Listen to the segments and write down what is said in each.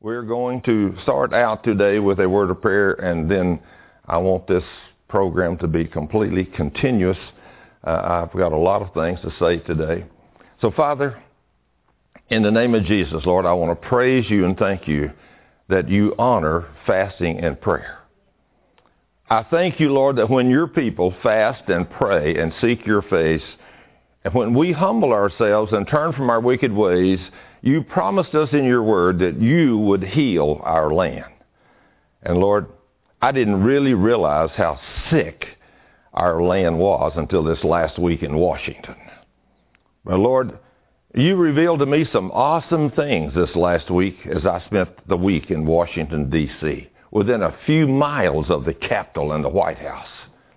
We're going to start out today with a word of prayer, and then I want this program to be completely continuous. I've got a lot of things to say today. So, Father, in the name of Jesus, Lord, I want to praise you and thank you that you honor fasting and prayer. I thank you, Lord, that when your people fast and pray and seek your face, and when we humble ourselves and turn from our wicked ways, you promised us in your word that you would heal our land. And Lord, I didn't really realize how sick our land was until this last week in Washington. But Lord, you revealed to me some awesome things this last week as I spent the week in Washington, D.C., within a few miles of the Capitol and the White House.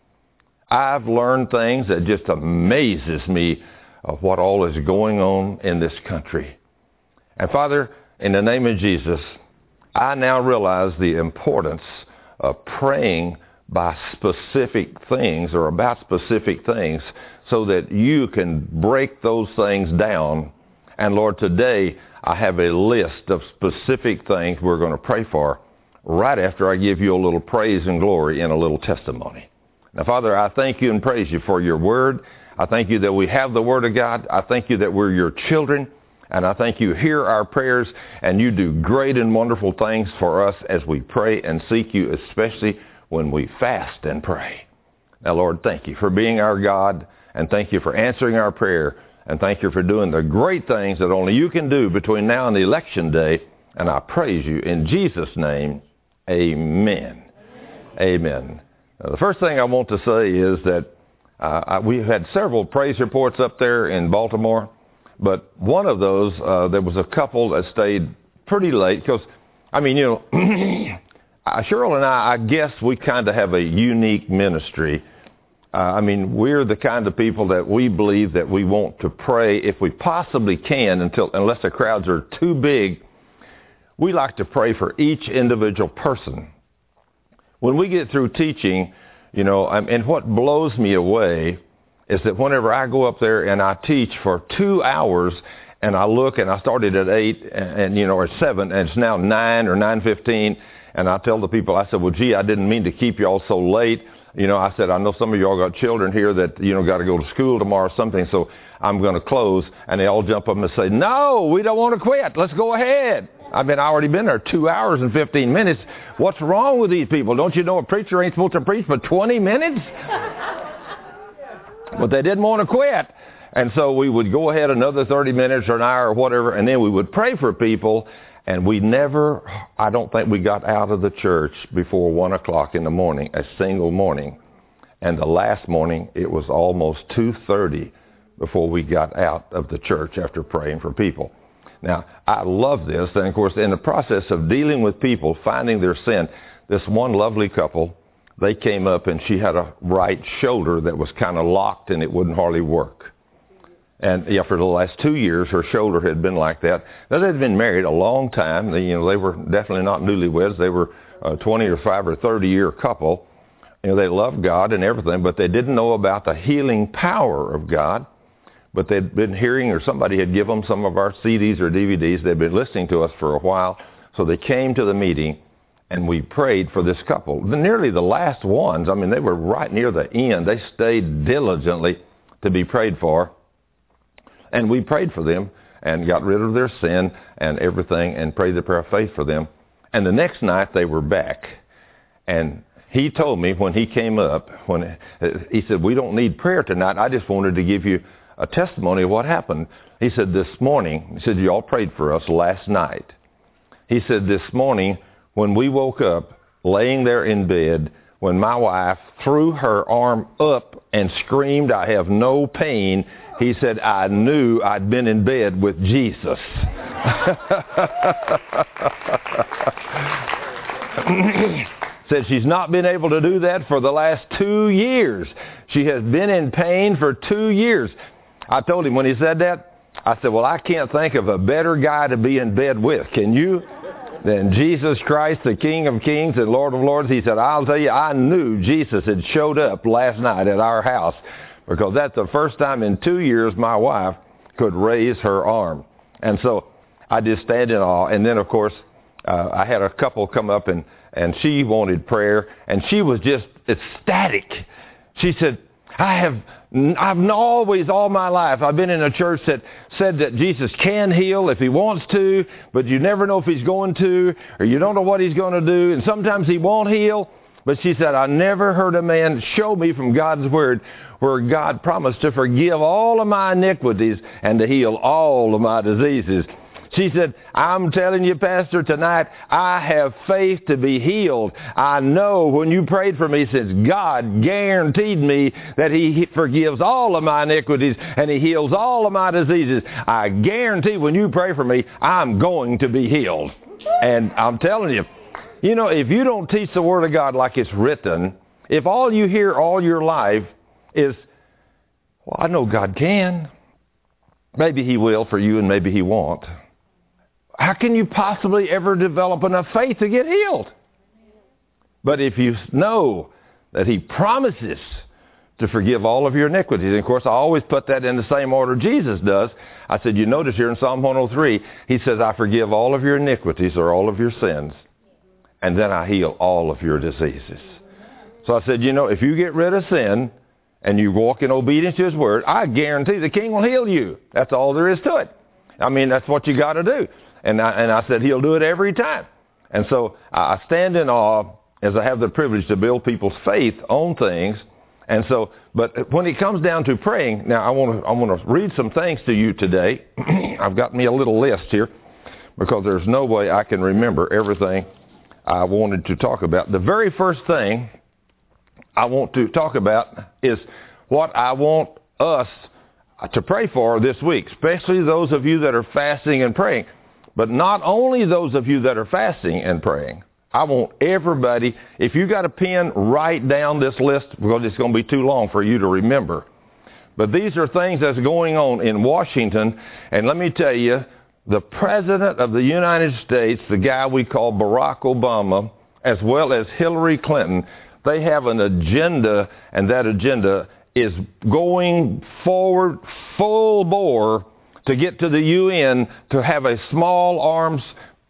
I've learned things that just amazes me of what all is going on in this country. And Father, in the name of Jesus, I now realize the importance of praying by specific things or about specific things so that you can break those things down. And Lord, today I have a list of specific things we're going to pray for right after I give you a little praise and glory and a little testimony. Now, Father, I thank you and praise you for your word. I thank you that we have the word of God. I thank you that we're your children. And I thank you hear our prayers, and you do great and wonderful things for us as we pray and seek you, especially when we fast and pray. Now, Lord, thank you for being our God, and thank you for answering our prayer, and thank you for doing the great things that only you can do between now and the election day. And I praise you in Jesus' name. Amen. Amen. Now, the first thing I want to say is that we've had several praise reports up there in Baltimore. But one of those, there was a couple that stayed pretty late because, I mean, you know, Cheryl and I guess we kind of have a unique ministry. I mean, we're the kind of people that we believe that we want to pray if we possibly can unless the crowds are too big. We like to pray for each individual person. When we get through teaching, you know, and what blows me away is that whenever I go up there and I teach for 2 hours and I look and I started at 8 and you know, or 7 and it's now 9 or 9:15 and I tell the people, I said, well, gee, I didn't mean to keep you all so late. You know, I said, I know some of you all got children here that, you know, got to go to school tomorrow or something, so I'm going to close. And they all jump up and say, no, we don't want to quit. Let's go ahead. I mean, I already been there 2 hours and 15 minutes. What's wrong with these people? Don't you know a preacher ain't supposed to preach for 20 minutes? But they didn't want to quit. And so we would go ahead another 30 minutes or an hour or whatever, and then we would pray for people. And we never, I don't think we got out of the church before 1 o'clock in the morning, a single morning. And the last morning, it was almost 2:30 before we got out of the church after praying for people. Now, I love this. And, of course, in the process of dealing with people, finding their sin, this one lovely couple, they came up and she had a right shoulder that was kind of locked and it wouldn't hardly work. And yeah, for the last 2 years, her shoulder had been like that. Now, they'd been married a long time. They were definitely not newlyweds. They were a 20 or 5 or 30-year couple. You know, they loved God and everything, but they didn't know about the healing power of God. But they'd been hearing, or somebody had given them some of our CDs or DVDs. They'd been listening to us for a while. So they came to the meeting, and we prayed for this couple. Nearly the last ones, I mean, they were right near the end. They stayed diligently to be prayed for. And we prayed for them and got rid of their sin and everything and prayed the prayer of faith for them. And the next night they were back. And he told me when he came up, he said, we don't need prayer tonight. I just wanted to give you a testimony of what happened. He said, this morning, he said, you all prayed for us last night. He said, this morning, when we woke up, laying there in bed, when my wife threw her arm up and screamed, I have no pain, he said, I knew I'd been in bed with Jesus. Said she's not been able to do that for the last 2 years. She has been in pain for 2 years. I told him when he said that, I said, well, I can't think of a better guy to be in bed with. Can you? Than Jesus Christ, the King of Kings and Lord of Lords. He said, I'll tell you, I knew Jesus had showed up last night at our house because that's the first time in 2 years my wife could raise her arm. And so I just stand in awe. And then, of course, I had a couple come up and she wanted prayer, and she was just ecstatic. She said, I've always, all my life, I've been in a church that said that Jesus can heal if he wants to, but you never know if he's going to, or you don't know what he's going to do, and sometimes he won't heal. But she said, I never heard a man show me from God's word where God promised to forgive all of my iniquities and to heal all of my diseases. She said, I'm telling you, Pastor, tonight, I have faith to be healed. I know when you prayed for me, since God guaranteed me that he forgives all of my iniquities and he heals all of my diseases. I guarantee when you pray for me, I'm going to be healed. And I'm telling you, if you don't teach the Word of God like it's written, if all you hear all your life is, well, I know God can. Maybe he will for you and maybe he won't. How can you possibly ever develop enough faith to get healed? But if you know that he promises to forgive all of your iniquities, and of course I always put that in the same order Jesus does. I said, you notice here in Psalm 103, he says, I forgive all of your iniquities or all of your sins, and then I heal all of your diseases. So I said, if you get rid of sin and you walk in obedience to his word, I guarantee the king will heal you. That's all there is to it. I mean, that's what you got to do. And I said he'll do it every time. And so I stand in awe as I have the privilege to build people's faith on things. And so, but when it comes down to praying, now I want to read some things to you today. I've got me a little list here because there's no way I can remember everything I wanted to talk about. The very first thing I want to talk about is what I want us to pray for this week, especially those of you that are fasting and praying. But not only those of you that are fasting and praying. I want everybody, if you got a pen, write down this list because it's going to be too long for you to remember. But these are things that's going on in Washington. And let me tell you, the President of the United States, the guy we call Barack Obama, as well as Hillary Clinton, they have an agenda, and that agenda is going forward full bore to get to the UN to have a small arms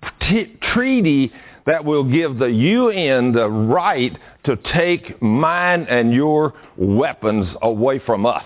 treaty that will give the UN the right to take mine and your weapons away from us.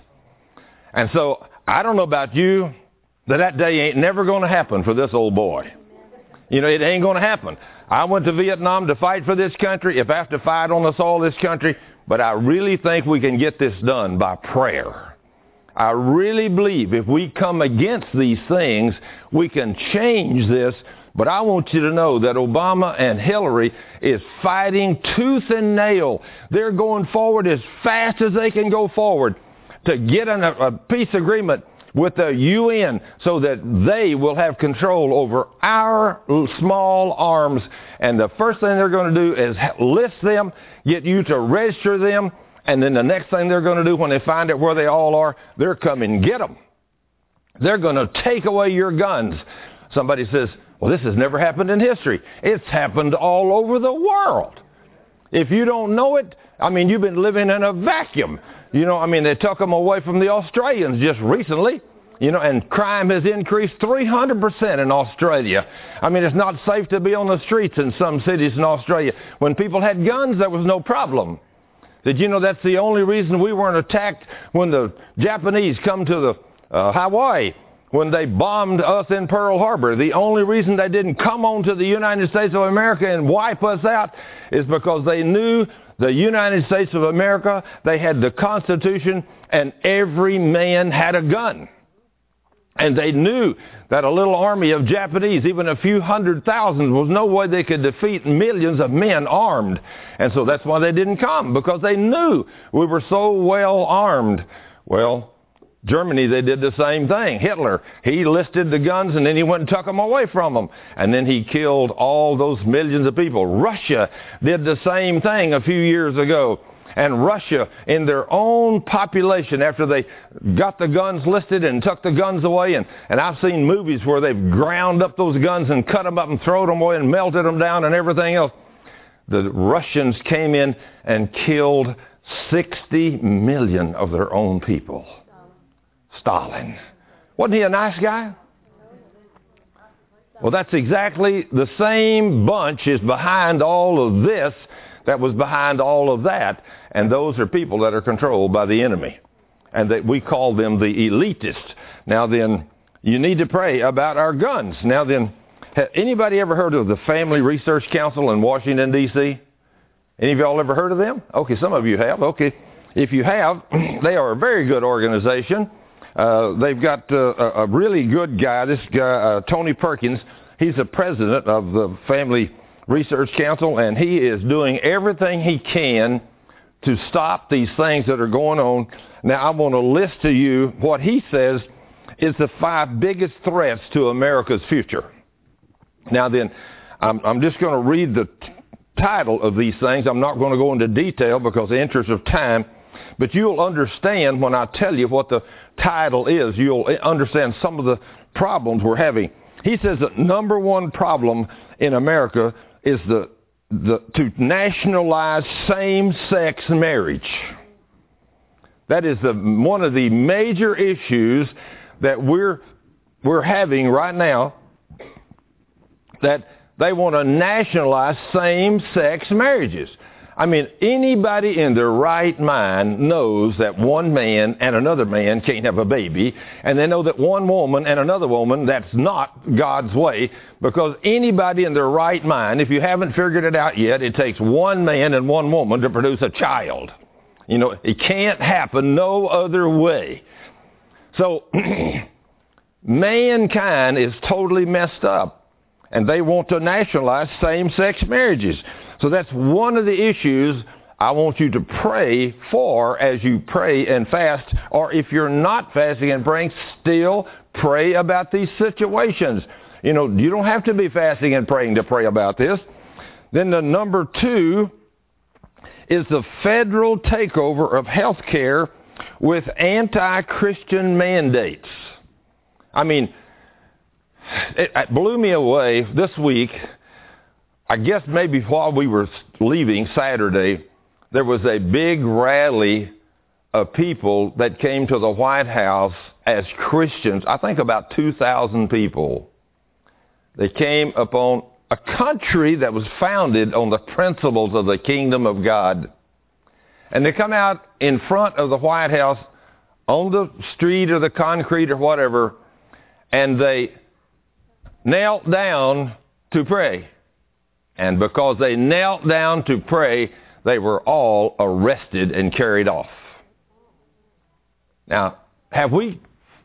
And so I don't know about you, but that day ain't never going to happen for this old boy. It ain't going to happen. I went to Vietnam to fight for this country, if I have to fight on the soil of this country, but I really think we can get this done by prayer. I really believe if we come against these things, we can change this. But I want you to know that Obama and Hillary is fighting tooth and nail. They're going forward as fast as they can go forward to get a peace agreement with the UN so that they will have control over our small arms. And the first thing they're going to do is list them, get you to register them, and then the next thing they're going to do when they find out where they all are, they're coming to get them. They're going to take away your guns. Somebody says, well, this has never happened in history. It's happened all over the world. If you don't know it, you've been living in a vacuum. They took them away from the Australians just recently. And crime has increased 300% in Australia. It's not safe to be on the streets in some cities in Australia. When people had guns, there was no problem. Did you know that's the only reason we weren't attacked when the Japanese come to the Hawaii, when they bombed us in Pearl Harbor? The only reason they didn't come on to the United States of America and wipe us out is because they knew the United States of America, they had the Constitution, and every man had a gun. And they knew that a little army of Japanese, even a few 100,000, was no way they could defeat millions of men armed. And so that's why they didn't come, because they knew we were so well armed. Well, Germany, they did the same thing. Hitler, he listed the guns and then he went and took them away from them. And then he killed all those millions of people. Russia did the same thing a few years ago. And Russia, in their own population, after they got the guns listed and took the guns away, and I've seen movies where they've ground up those guns and cut them up and thrown them away and melted them down and everything else. The Russians came in and killed 60 million of their own people. Stalin. Wasn't he a nice guy? Well, that's exactly the same bunch is behind all of this that was behind all of that. And those are people that are controlled by the enemy. And that we call them the elitists. Now then, you need to pray about our guns. Now then, anybody ever heard of the Family Research Council in Washington, D.C.? Any of y'all ever heard of them? Okay, some of you have. Okay. If you have, they are a very good organization. They've got a really good guy, this guy, Tony Perkins. He's the president of the Family Research Council, and he is doing everything he can to stop these things that are going on. Now, I want to list to you what he says is the 5 biggest threats to America's future. Now then, I'm just going to read the title of these things. I'm not going to go into detail because of the interest of time, but you'll understand when I tell you what the title is. You'll understand some of the problems we're having. He says that number one problem in America is to nationalize same-sex marriage. That is one of the major issues that we're having right now, that they want to nationalize same-sex marriages. I mean, anybody in their right mind knows that one man and another man can't have a baby, and they know that one woman and another woman, that's not God's way, because anybody in their right mind, if you haven't figured it out yet, it takes one man and one woman to produce a child. You know, it can't happen no other way. So, mankind is totally messed up. And they want to nationalize same-sex marriages. So that's one of the issues I want you to pray for as you pray and fast. Or if you're not fasting and praying, still pray about these situations. You know, you don't have to be fasting and praying to pray about this. Then the number 2 is the federal takeover of health care with anti-Christian mandates. I mean, it blew me away this week. I guess maybe while we were leaving Saturday, there was a big rally of people that came to the White House as Christians. I think about 2,000 people. They came upon a country that was founded on the principles of the kingdom of God. And they come out in front of the White House on the street or the concrete or whatever, and they knelt down to pray. And because they knelt down to pray, they were all arrested and carried off. Now, have we...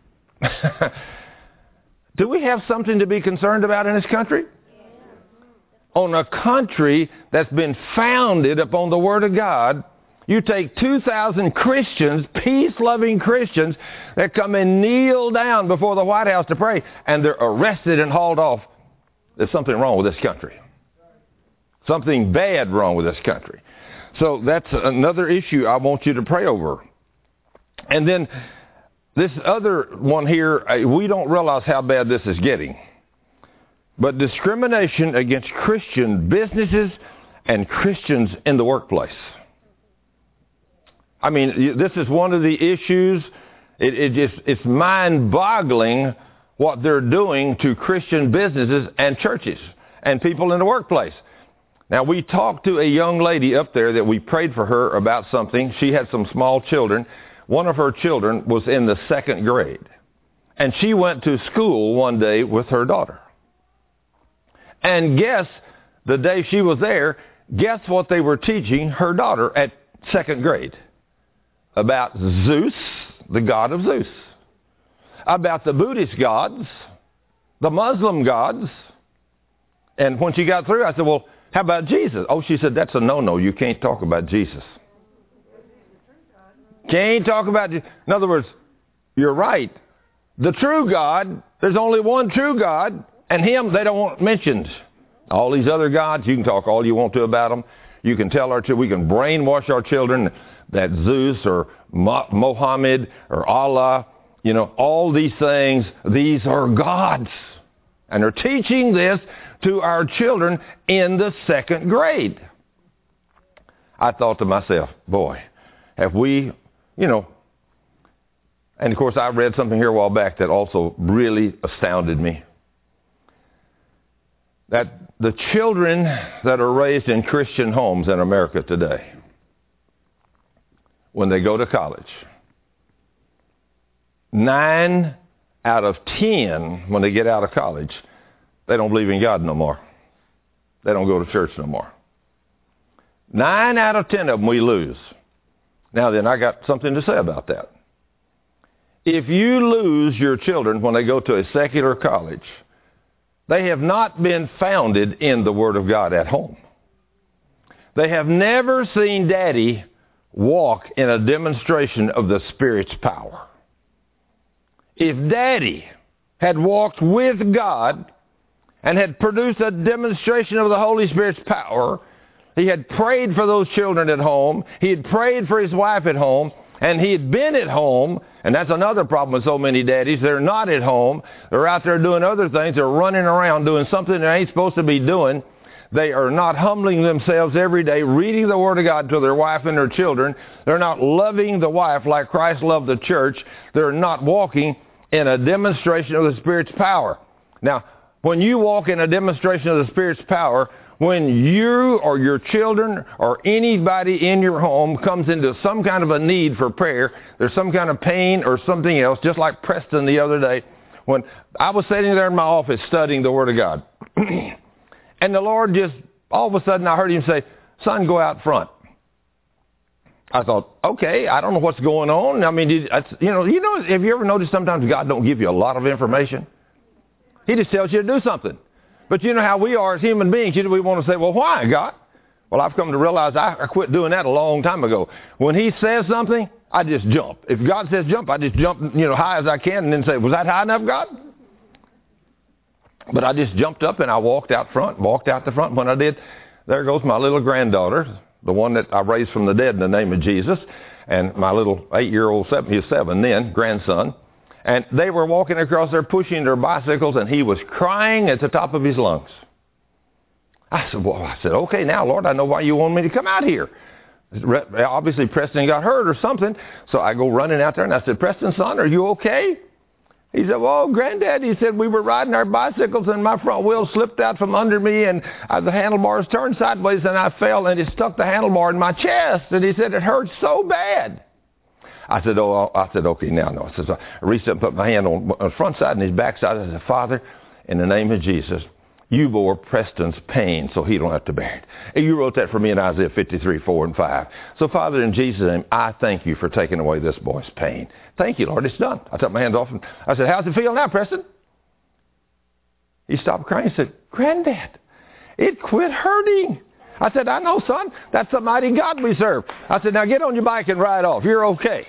do we have something to be concerned about in this country? On a country that's been founded upon the Word of God, you take 2,000 Christians, peace-loving Christians, that come and kneel down before the White House to pray, and they're arrested and hauled off. There's something wrong with this country. Something bad wrong with this country. So that's another issue I want you to pray over. And then this other one here, we don't realize how bad this is getting. But discrimination against Christian businesses and Christians in the workplace. I mean, this is one of the issues. It's mind-boggling what they're doing to Christian businesses and churches and people in the workplace. Now, we talked to a young lady up there that we prayed for her about something. She had some small children. One of her children was in the 2nd grade. And she went to school one day with her daughter. And guess, the day she was there, guess what they were teaching her daughter at 2nd grade? About Zeus, the god of Zeus. About the Buddhist gods, the Muslim gods. And when she got through, I said, well, how about Jesus? Oh, she said, that's a no-no. You can't talk about Jesus. Can't talk about Jesus. In other words, you're right. The true God, there's only one true God, and Him they don't want mentioned. All these other gods, you can talk all you want to about them. You can tell our children, we can brainwash our children that Zeus or Mohammed or Allah, you know, all these things, these are gods. And they're teaching this to our children in the 2nd grade. I thought to myself, boy, have we, you know, and of course I read something here a while back that also really astounded me. that the children that are raised in Christian homes in America today, when they go to college, 9 out of 10, when they get out of college, they don't believe in God no more. They don't go to church no more. 9 out of 10 of them we lose. Now then, I got something to say about that. If you lose your children when they go to a secular college, they have not been founded in the Word of God at home. They have never seen Daddy walk in a demonstration of the Spirit's power. If Daddy had walked with God and had produced a demonstration of the Holy Spirit's power, he had prayed for those children at home, he had prayed for his wife at home, and he had been at home, and that's another problem with so many daddies. They're not at home. They're out there doing other things. They're running around doing something they ain't supposed to be doing. They are not humbling themselves every day, reading the Word of God to their wife and their children. They're not loving the wife like Christ loved the church. They're not walking in a demonstration of the Spirit's power. Now, when you walk in a demonstration of the Spirit's power, when you or your children or anybody in your home comes into some kind of a need for prayer, there's some kind of pain or something else, just like Preston the other day, when I was sitting there in my office studying the Word of God, and the Lord just, all of a sudden I heard him say, "Son, go out front." I thought, okay, I don't know what's going on. I mean, have you ever noticed sometimes God don't give you a lot of information? He just tells you to do something. But you know how we are as human beings. We want to say, well, why, God? Well, I've come to realize I quit doing that a long time ago. When he says something, I just jump. If God says jump, I just jump, high as I can and then say, was that high enough, God? But I just jumped up and I walked out the front. When I did, there goes my little granddaughter, the one that I raised from the dead in the name of Jesus, and my little 8-year-old, he was 7 then, grandson. And they were walking across there pushing their bicycles, and he was crying at the top of his lungs. I said, okay, now, Lord, I know why you want me to come out here. Obviously, Preston got hurt or something. So I go running out there, and I said, Preston, son, are you okay? He said, well, Granddad, he said, we were riding our bicycles, and my front wheel slipped out from under me, and the handlebars turned sideways, and I fell, and it stuck the handlebar in my chest. And he said, it hurt so bad. I said, okay, now, no. I said, so I reached up and put my hand on the front side and his back side. I said, Father, in the name of Jesus, you bore Preston's pain so he don't have to bear it. And you wrote that for me in Isaiah 53, 4 and 5. So, Father, in Jesus' name, I thank you for taking away this boy's pain. Thank you, Lord. It's done. I took my hands off and I said, how's it feel now, Preston? He stopped crying and said, Granddad, it quit hurting. I said, I know, son. That's the mighty God we serve. I said, now get on your bike and ride off. You're okay.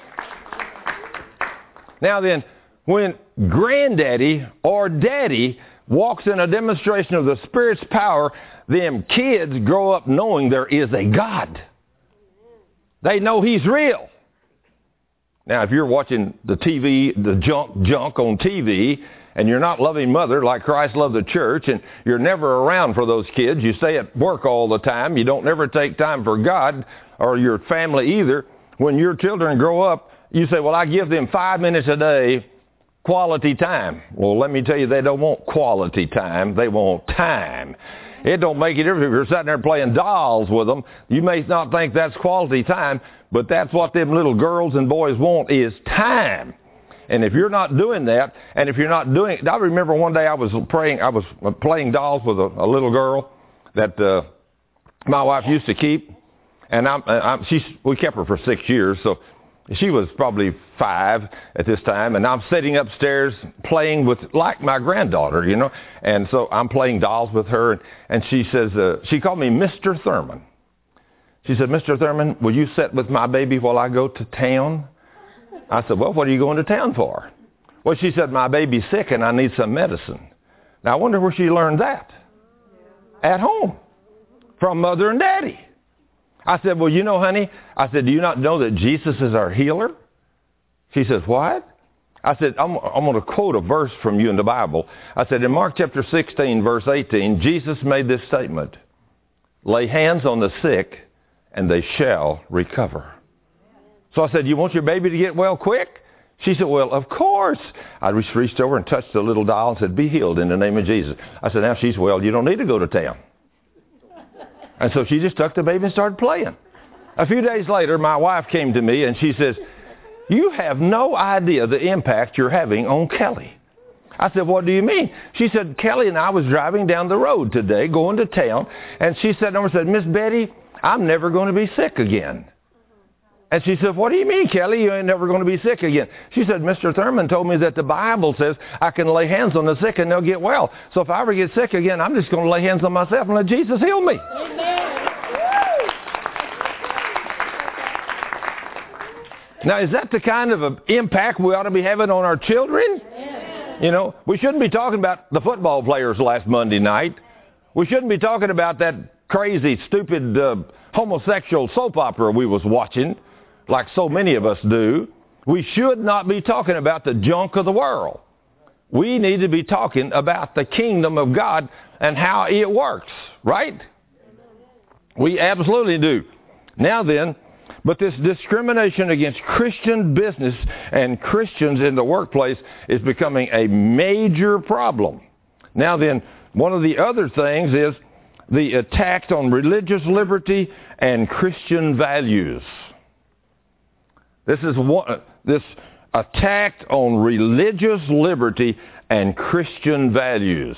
Now then, when Granddaddy or Daddy walks in a demonstration of the Spirit's power, them kids grow up knowing there is a God. They know He's real. Now, if you're watching the TV, the junk on TV, and you're not loving mother like Christ loved the church, and you're never around for those kids, you stay at work all the time, you don't never take time for God or your family either, when your children grow up, you say, well, I give them 5 minutes a day quality time. Well, let me tell you, they don't want quality time. They want time. It don't make it difference if you're sitting there playing dolls with them. You may not think that's quality time, but that's what them little girls and boys want is time. And if you're not doing that, and if you're not doing it, I remember one day I was playing dolls with a little girl that my wife used to keep, and we kept her for 6 years, so she was probably 5 at this time, and I'm sitting upstairs playing with, like my granddaughter, and so I'm playing dolls with her, and she says, she called me Mr. Thurman. She said, Mr. Thurman, will you sit with my baby while I go to town? I said, well, what are you going to town for? Well, she said, my baby's sick and I need some medicine. Now, I wonder where she learned that. At home. From Mother and Daddy. I said, well, honey, I said, do you not know that Jesus is our healer? She says, what? I said, I'm going to quote a verse from you in the Bible. I said, in Mark chapter 16, verse 18, Jesus made this statement, lay hands on the sick and they shall recover. So I said, you want your baby to get well quick? She said, well, of course. I reached over and touched the little doll and said, be healed in the name of Jesus. I said, now she's well. You don't need to go to town. And so she just took the baby and started playing. A few days later, my wife came to me and she says, you have no idea the impact you're having on Kelly. I said, what do you mean? She said, Kelly and I was driving down the road today, going to town, and she said, Miss Betty, I'm never going to be sick again. And she said, what do you mean, Kelly? You ain't never going to be sick again. She said, Mr. Thurman told me that the Bible says I can lay hands on the sick and they'll get well. So if I ever get sick again, I'm just going to lay hands on myself and let Jesus heal me. Amen. Now, is that the kind of impact we ought to be having on our children? Amen. You know, we shouldn't be talking about the football players last Monday night. We shouldn't be talking about that crazy, stupid, homosexual soap opera we was watching, like so many of us do. We should not be talking about the junk of the world. We need to be talking about the kingdom of God and how it works, right? We absolutely do. Now then, but this discrimination against Christian business and Christians in the workplace is becoming a major problem. Now then, one of the other things is the attack on religious liberty and Christian values. This attack on religious liberty and Christian values.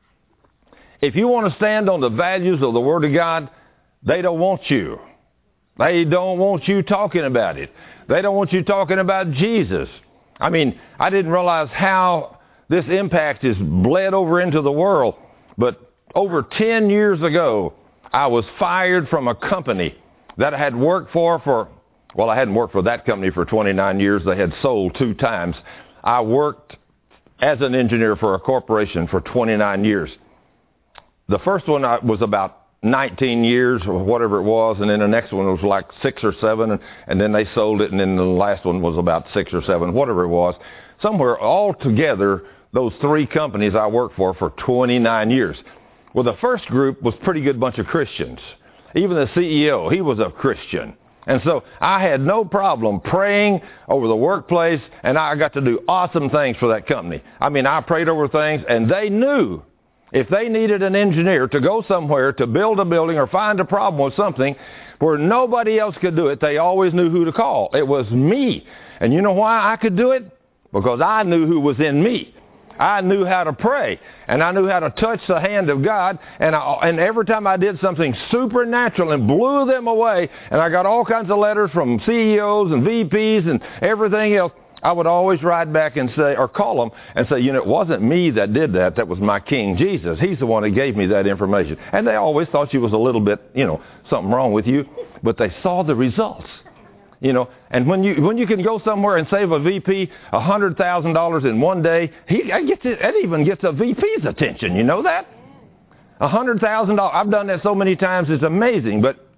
If you want to stand on the values of the Word of God, they don't want you. They don't want you talking about it. They don't want you talking about Jesus. I mean, I didn't realize how this impact is bled over into the world, but over 10 years ago, I was fired from a company that I had worked for, well, I hadn't worked for that company for 29 years. They had sold 2 times. I worked as an engineer for a corporation for 29 years. The first one was about 19 years or whatever it was, and then the next one was like 6 or 7, and then they sold it, and then the last one was about 6 or 7, whatever it was. Somewhere all together, those 3 companies I worked for 29 years. Well, the first group was a pretty good bunch of Christians. Even the CEO, he was a Christian. And so I had no problem praying over the workplace, and I got to do awesome things for that company. I mean, I prayed over things, and they knew if they needed an engineer to go somewhere to build a building or find a problem with something where nobody else could do it, they always knew who to call. It was me. And you know why I could do it? Because I knew who was in me. I knew how to pray, and I knew how to touch the hand of God, and every time I did something supernatural and blew them away, and I got all kinds of letters from CEOs and VPs and everything else, I would always write back and say, or call them and say, you know, it wasn't me that did that. That was my King Jesus. He's the one that gave me that information. And they always thought you was a little bit, you know, something wrong with you, but they saw the results. You know, and when you can go somewhere and save a VP $100,000 in one day, that even gets a VP's attention. You know that? $100,000. I've done that so many times. It's amazing. But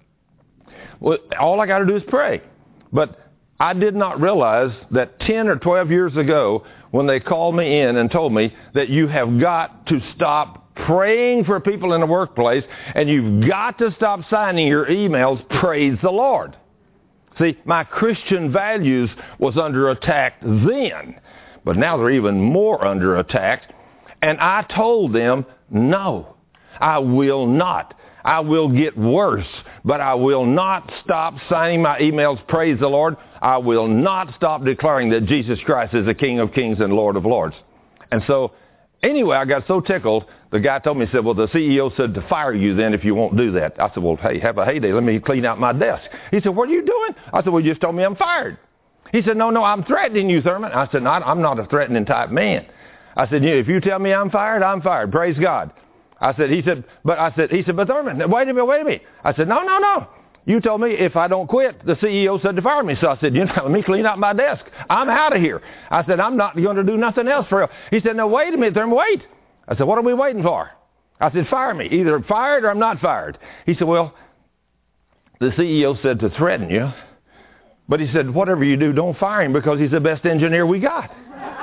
all I got to do is pray. But I did not realize that 10 or 12 years ago, when they called me in and told me that you have got to stop praying for people in the workplace and you've got to stop signing your emails, praise the Lord. See, my Christian values was under attack then, but now they're even more under attack. And I told them, no, I will not. I will get worse, but I will not stop signing my emails, praise the Lord. I will not stop declaring that Jesus Christ is the King of Kings and Lord of Lords. And so, anyway, I got so tickled, the guy told me, he said, well, the CEO said to fire you then if you won't do that. I said, well, hey, have a heyday. Let me clean out my desk. He said, what are you doing? I said, well, you just told me I'm fired. He said, no, I'm threatening you, Thurman. I said, no, I'm not a threatening type man. I said, if you tell me I'm fired, I'm fired. Praise God. He said, but Thurman, wait a minute. I said, no. You told me if I don't quit, the CEO said to fire me. So I said, let me clean out my desk. I'm out of here. I said, I'm not going to do nothing else for you. He said, no, wait a minute, Thurman, wait. I said, what are we waiting for? I said, fire me. Either fired or I'm not fired. He said, well, the CEO said to threaten you. But he said, whatever you do, don't fire him because he's the best engineer we got.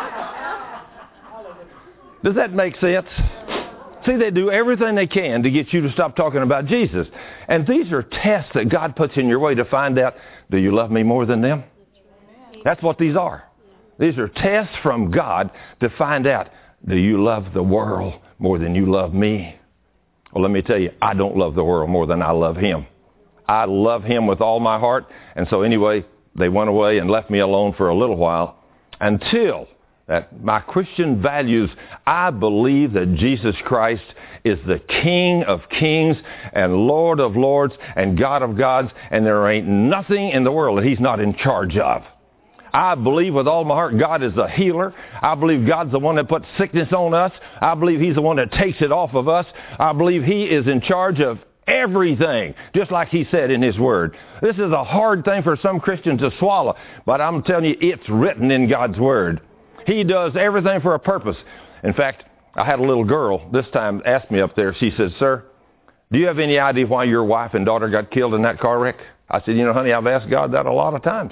Does that make sense? See, they do everything they can to get you to stop talking about Jesus. And these are tests that God puts in your way to find out, do you love me more than them? That's what these are. These are tests from God to find out, do you love the world more than you love me? Well, let me tell you, I don't love the world more than I love Him. I love Him with all my heart. And so anyway, they went away and left me alone for a little while until that my Christian values, I believe that Jesus Christ is the King of kings and Lord of lords and God of gods, and there ain't nothing in the world that He's not in charge of. I believe with all my heart God is a healer. I believe God's the one that puts sickness on us. I believe He's the one that takes it off of us. I believe He is in charge of everything, just like He said in His Word. This is a hard thing for some Christians to swallow, but I'm telling you, it's written in God's Word. He does everything for a purpose. In fact, I had a little girl this time ask me up there, she said, "Sir, do you have any idea why your wife and daughter got killed in that car wreck?" I said, "You know, honey, I've asked God that a lot of times.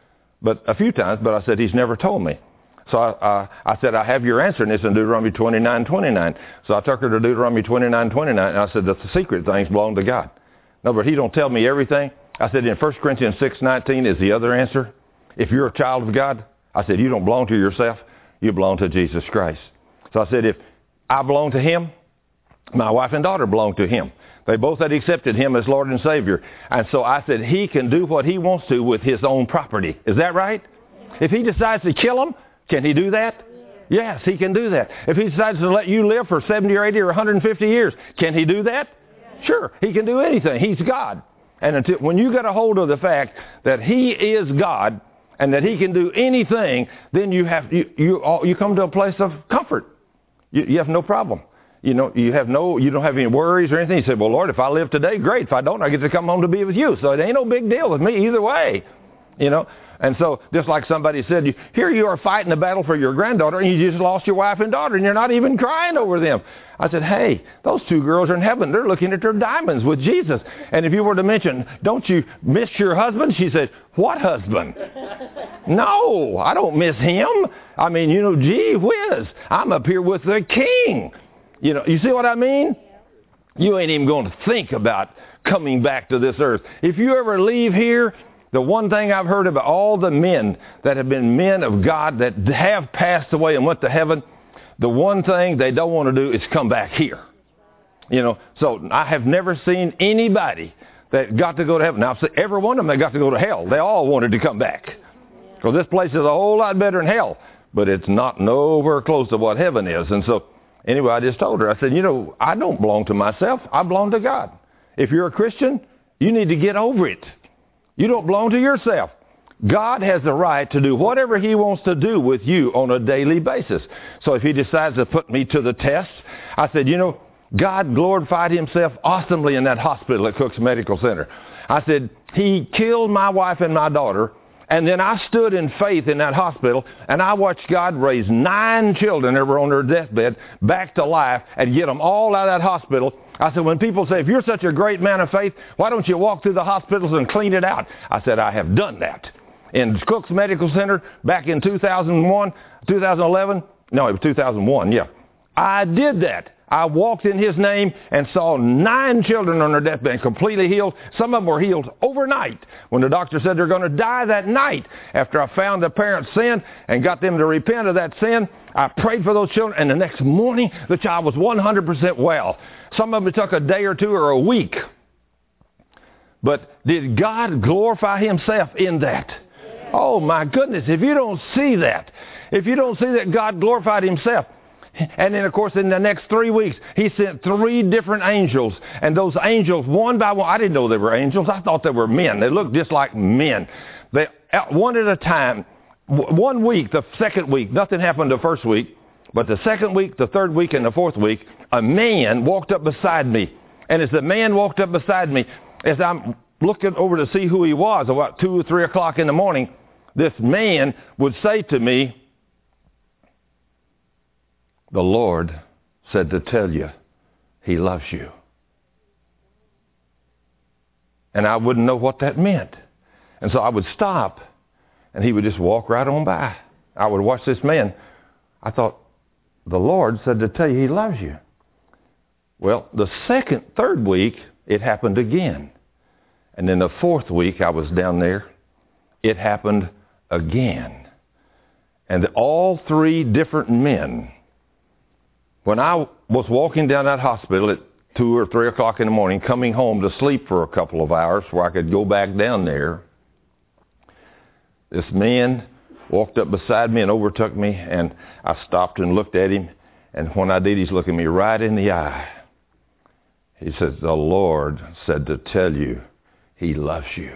A few times, but I said, He's never told me." So I said, "I have your answer, and it's in Deuteronomy 29:29. So I took her to Deuteronomy 29:29, and I said, "The secret things belong to God." No, but He don't tell me everything. I said, in 1 Corinthians 6:19 is the other answer. If you're a child of God, I said, you don't belong to yourself. You belong to Jesus Christ. So I said, if I belong to Him, my wife and daughter belong to Him. They both had accepted Him as Lord and Savior. And so I said, He can do what He wants to with His own property. Is that right? If He decides to kill them, can He do that? Yes, He can do that. If He decides to let you live for 70 or 80 or 150 years, can He do that? Sure, He can do anything. He's God. And when you get a hold of the fact that He is God and that He can do anything, then you come to a place of comfort. You have no problem. You don't have any worries or anything. You say, well, Lord, if I live today, great. If I don't, I get to come home to be with you. So it ain't no big deal with me either way. And so just like somebody said, here you are fighting a battle for your granddaughter, and you just lost your wife and daughter, and you're not even crying over them. I said, hey, those two girls are in heaven. They're looking at their diamonds with Jesus. And if you were to mention, don't you miss your husband? She said, what husband? No, I don't miss him. I mean, gee whiz, I'm up here with the King. You see what I mean? You ain't even going to think about coming back to this earth. If you ever leave here, the one thing I've heard about all the men that have been men of God that have passed away and went to heaven, the one thing they don't want to do is come back here. So I have never seen anybody that got to go to heaven. Now, every one of them that got to go to hell, they all wanted to come back. Because this place is a whole lot better than hell. But it's not nowhere close to what heaven is. And so, anyway, I just told her, I said, I don't belong to myself. I belong to God. If you're a Christian, you need to get over it. You don't belong to yourself. God has the right to do whatever He wants to do with you on a daily basis. So if He decides to put me to the test, I said, God glorified Himself awesomely in that hospital at Cook's Medical Center. I said, He killed my wife and my daughter, and then I stood in faith in that hospital, and I watched God raise 9 children that were on their deathbed back to life and get them all out of that hospital. I said, when people say, if you're such a great man of faith, why don't you walk through the hospitals and clean it out? I said, I have done that. In Cook's Medical Center back in 2011, no, it was 2001, yeah. I did that. I walked in His name and saw 9 children on their deathbed completely healed. Some of them were healed overnight when the doctor said they're going to die that night. After I found the parents' sin and got them to repent of that sin, I prayed for those children, and the next morning the child was 100% well. Some of them took a day or two or a week. But did God glorify Himself in that? Oh my goodness, if you don't see that, God glorified Himself. And then, of course, in the next 3 weeks, He sent 3 different angels. And those angels, one by one, I didn't know they were angels. I thought they were men. They looked just like men. They, one at a time, 1 week, the second week, nothing happened the first week. But the second week, the third week, and the fourth week, a man walked up beside me. And as the man walked up beside me, as I'm looking over to see who he was, about 2 or 3 o'clock in the morning, this man would say to me, the Lord said to tell you He loves you. And I wouldn't know what that meant. And so I would stop, and he would just walk right on by. I would watch this man. I thought, the Lord said to tell you He loves you. Well, the third week, it happened again. And then the fourth week I was down there, it happened again. And all three different men, when I was walking down that hospital at 2 or 3 o'clock in the morning, coming home to sleep for a couple of hours where I could go back down there, this man walked up beside me and overtook me, and I stopped and looked at him, and when I did, he's looking me right in the eye. He says, the Lord said to tell you he loves you.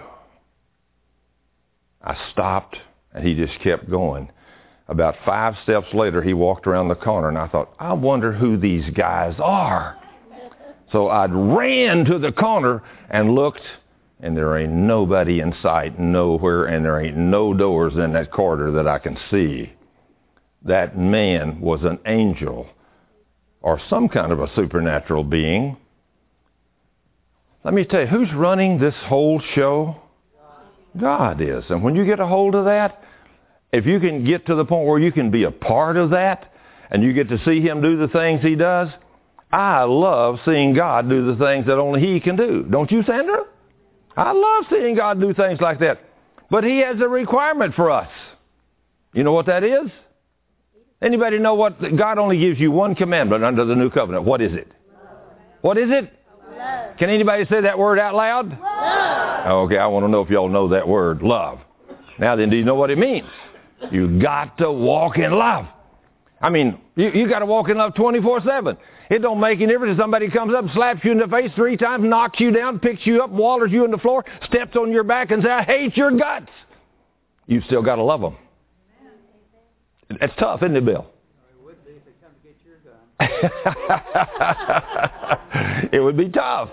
I stopped, and he just kept going. About 5 steps later, he walked around the corner, and I thought, I wonder who these guys are. So I ran to the corner and looked, and there ain't nobody in sight nowhere, and there ain't no doors in that corridor that I can see. That man was an angel or some kind of a supernatural being. Let me tell you, who's running this whole show? God is. And when you get a hold of that, if you can get to the point where you can be a part of that and you get to see him do the things he does, I love seeing God do the things that only he can do. Don't you, Sandra? I love seeing God do things like that. But he has a requirement for us. You know what that is? Anybody know what? God only gives you one commandment under the new covenant. What is it? What is it? Love. Can anybody say that word out loud? Love. Okay, I want to know if y'all know that word, love. Now then, do you know what it means? You got to walk in love. I mean, you got to walk in love 24/7. It don't make any difference if somebody comes up, slaps you in the face 3 times, knocks you down, picks you up, wallers you on the floor, steps on your back and says, I hate your guts. You still got to love them. That's tough, isn't it, Bill? It would be if they come to get your gun. It would be tough.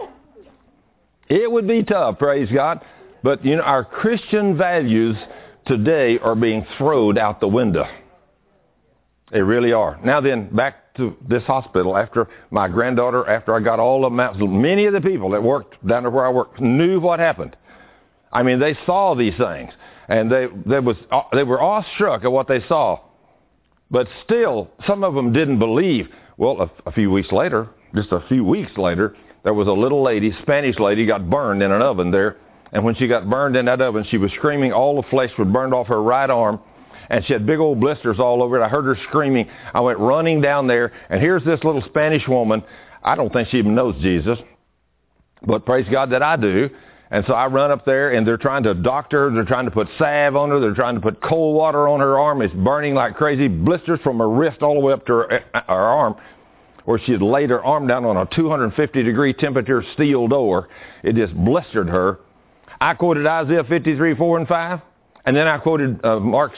It would be tough, praise God. But, you know, our Christian values today are being thrown out the window. They really are. Now then, back to this hospital. After my granddaughter, after I got all of them, many of the people that worked down there where I worked knew what happened. I mean, they saw these things, and they were awestruck at what they saw. But still, some of them didn't believe. Well, a few weeks later, just a few weeks later, there was a little lady, Spanish lady, got burned in an oven there. And when she got burned in that oven, she was screaming. All the flesh was burned off her right arm. And she had big old blisters all over it. I heard her screaming. I went running down there. And here's this little Spanish woman. I don't think she even knows Jesus. But praise God that I do. And so I run up there, and they're trying to doctor her. They're trying to put salve on her. They're trying to put cold water on her arm. It's burning like crazy. Blisters from her wrist all the way up to her arm, where she had laid her arm down on a 250-degree temperature steel door. It just blistered her. I quoted Isaiah 53, 4 and 5. And then I quoted let's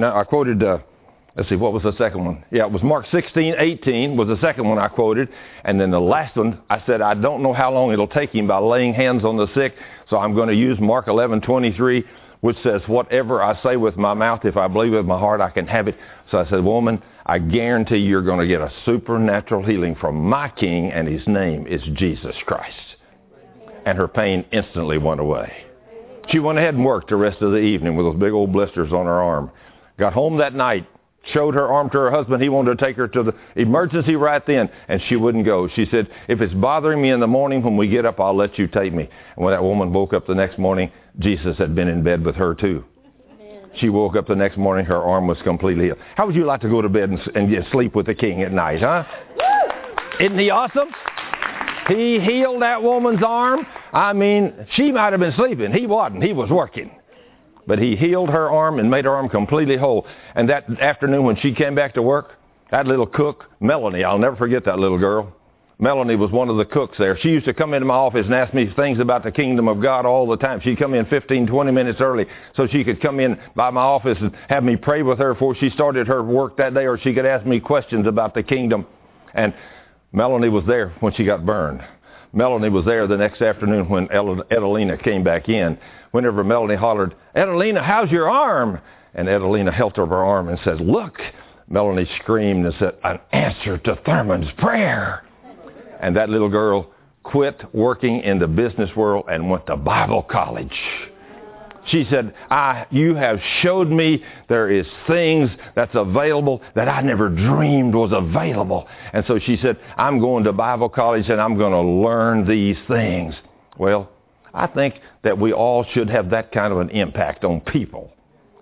see, what was the second one? Yeah, it was Mark 16, 18 was the second one I quoted. And then the last one, I said, I don't know how long it'll take him by laying hands on the sick. So I'm going to use Mark 11, 23, which says, whatever I say with my mouth, if I believe with my heart, I can have it. So I said, woman, I guarantee you're going to get a supernatural healing from my King, and his name is Jesus Christ. And her pain instantly went away. She went ahead and worked the rest of the evening with those big old blisters on her arm. Got home that night, showed her arm to her husband. He wanted to take her to the emergency right then, and she wouldn't go. She said, if it's bothering me in the morning when we get up, I'll let you take me. And when that woman woke up the next morning, Jesus had been in bed with her too. She woke up the next morning, her arm was completely healed. How would you like to go to bed and get sleep with the King at night, huh? Isn't he awesome? He healed that woman's arm. I mean, she might have been sleeping. He wasn't. He was working. But he healed her arm and made her arm completely whole. And that afternoon when she came back to work, that little cook, Melanie, I'll never forget that little girl. Melanie was one of the cooks there. She used to come into my office and ask me things about the kingdom of God all the time. She'd come in 15, 20 minutes early so she could come in by my office and have me pray with her before she started her work that day, or she could ask me questions about the kingdom. And Melanie was there when she got burned. Melanie was there the next afternoon when Edelina came back in. Whenever Melanie hollered, Edelina, how's your arm? And Edelina held up her arm and said, look. Melanie screamed and said, an answer to Thurman's prayer. And that little girl quit working in the business world and went to Bible college. She said, you have showed me there is things that's available that I never dreamed was available. And so she said, I'm going to Bible college and I'm going to learn these things. Well, I think that we all should have that kind of an impact on people.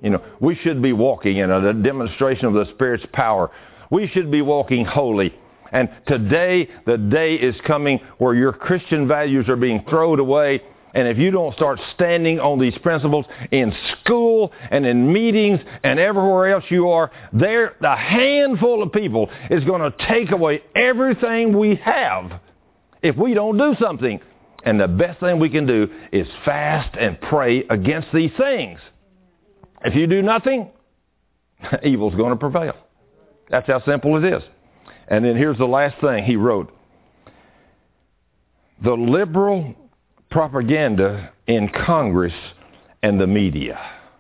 We should be walking in a demonstration of the Spirit's power. We should be walking holy. And today, the day is coming where your Christian values are being thrown away. And if you don't start standing on these principles in school and in meetings and everywhere else you are, a handful of people is going to take away everything we have if we don't do something. And the best thing we can do is fast and pray against these things. If you do nothing, evil's going to prevail. That's how simple it is. And then here's the last thing he wrote. The liberal propaganda in Congress and the media.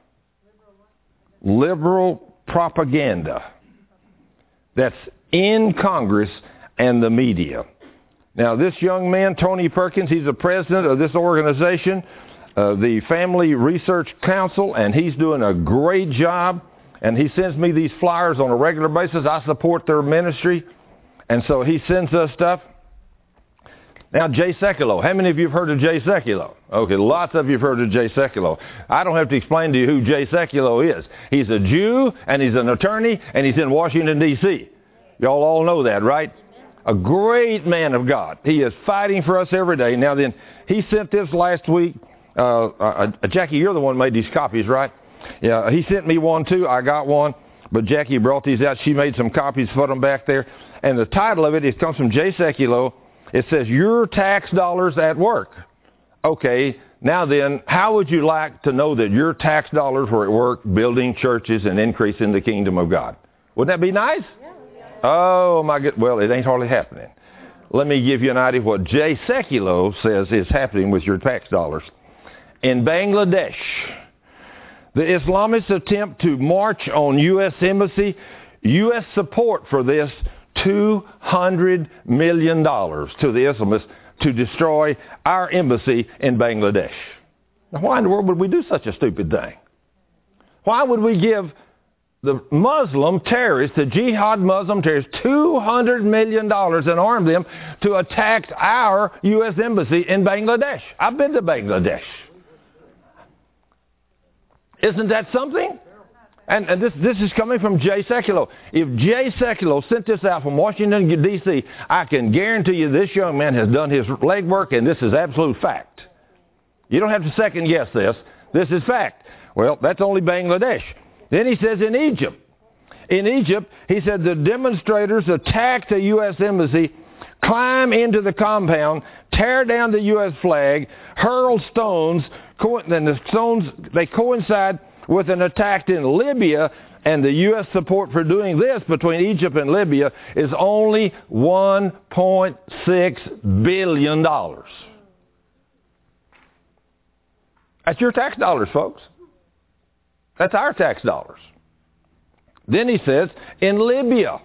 Liberal propaganda that's in Congress and the media. Now, this young man, Tony Perkins, he's the president of this organization, the Family Research Council, and he's doing a great job. And he sends me these flyers on a regular basis. I support their ministry. And so he sends us stuff. Now, Jay Sekulow. How many of you have heard of Jay Sekulow? Okay, lots of you have heard of Jay Sekulow. I don't have to explain to you who Jay Sekulow is. He's a Jew, and he's an attorney, and he's in Washington, D.C. Y'all all know that, right? A great man of God. He is fighting for us every day. Now then, he sent this last week. Jackie, you're the one who made these copies, right? Yeah, he sent me one too. I got one. But Jackie brought these out. She made some copies, put them back there. And the title of it comes from Jay Sekulow. It says, Your Tax Dollars at Work. Okay, now then, how would you like to know that your tax dollars were at work building churches and increasing the kingdom of God? Wouldn't that be nice? Oh, my God. Well, it ain't hardly happening. Let me give you an idea of what Jay Sekulow says is happening with your tax dollars. In Bangladesh, the Islamists attempt to march on U.S. Embassy. U.S. support for this $200 million to the Islamists to destroy our embassy in Bangladesh. Now, why in the world would we do such a stupid thing? Why would we give the Muslim terrorists, the jihad Muslim terrorists, $200 million and arm them to attack our U.S. embassy in Bangladesh? I've been to Bangladesh. Isn't that something? And this is coming from Jay Sekulow. If Jay Sekulow sent this out from Washington, D.C., I can guarantee you this young man has done his legwork, and this is absolute fact. You don't have to second guess this. This is fact. Well, that's only Bangladesh. Then he says in Egypt. In Egypt, he said the demonstrators attacked the U.S. embassy, climb into the compound, tear down the U.S. flag, hurl stones, and the stones, they coincide with an attack in Libya, and the U.S. support for doing this between Egypt and Libya is only $1.6 billion. That's your tax dollars, folks. That's our tax dollars. Then he says, in Libya,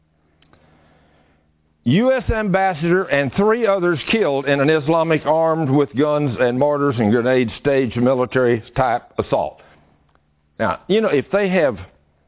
U.S. ambassador and 3 others killed in an Islamic armed with guns and mortars and grenades staged military-type assault. Now, if they have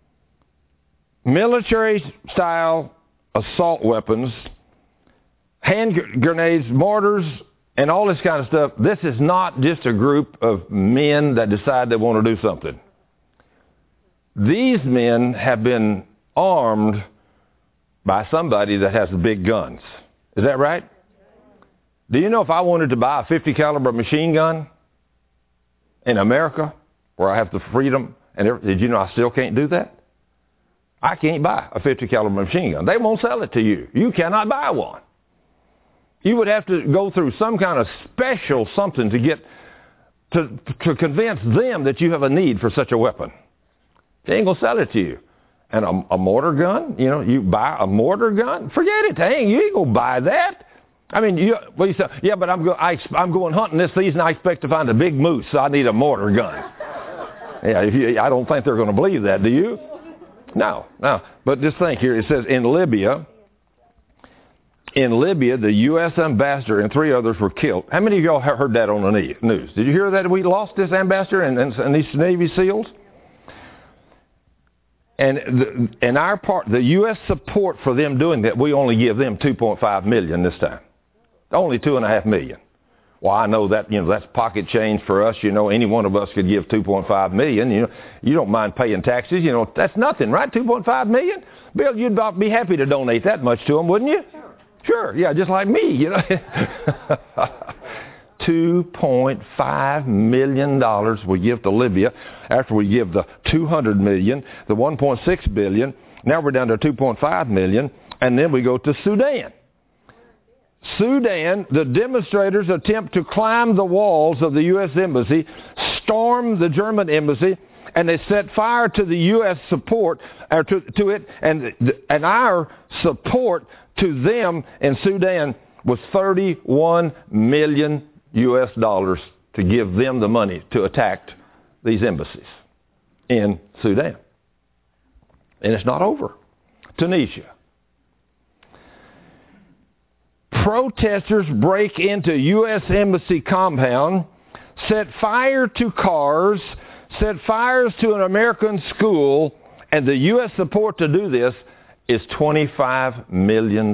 military-style assault weapons, hand grenades, mortars, and all this kind of stuff, this is not just a group of men that decide they want to do something. These men have been armed by somebody that has big guns. Is that right? Do you know if I wanted to buy a 50 caliber machine gun in America, where I have the freedom, did you know I still can't do that? I can't buy a 50 caliber machine gun. They won't sell it to you. You cannot buy one. You would have to go through some kind of special something to get to convince them that you have a need for such a weapon. They ain't gonna sell it to you. And a mortar gun, you buy a mortar gun? Forget it, you ain't gonna buy that. I mean, you say, yeah, but I'm going hunting this season. I expect to find a big moose, so I need a mortar gun. Yeah, I don't think they're going to believe that, do you? No. But just think here. It says in Libya, the U.S. ambassador and 3 others were killed. How many of y'all heard that on the news? Did you hear that we lost this ambassador and these Navy SEALs? And our part, the U.S. support for them doing that, we only give them $2.5 million this time. Only $2.5 million. Well, I know that, that's pocket change for us. Any one of us could give $2.5 million. You don't mind paying taxes. That's nothing, right? $2.5 million? Bill, you'd be happy to donate that much to them, wouldn't you? Sure. Yeah, just like me, $2.5 million we give to Libya after we give the $200 million, the $1.6 billion. Now we're down to $2.5 million, and then we go to Sudan. Sudan, the demonstrators attempt to climb the walls of the U.S. Embassy, storm the German embassy, and they set fire to the U.S. support, or to it, and our support to them in Sudan was $31 million U.S. dollars to give them the money to attack these embassies in Sudan. And it's not over. Tunisia. Protesters break into U.S. Embassy compound, set fire to cars, set fires to an American school, and the U.S. support to do this is $25 million.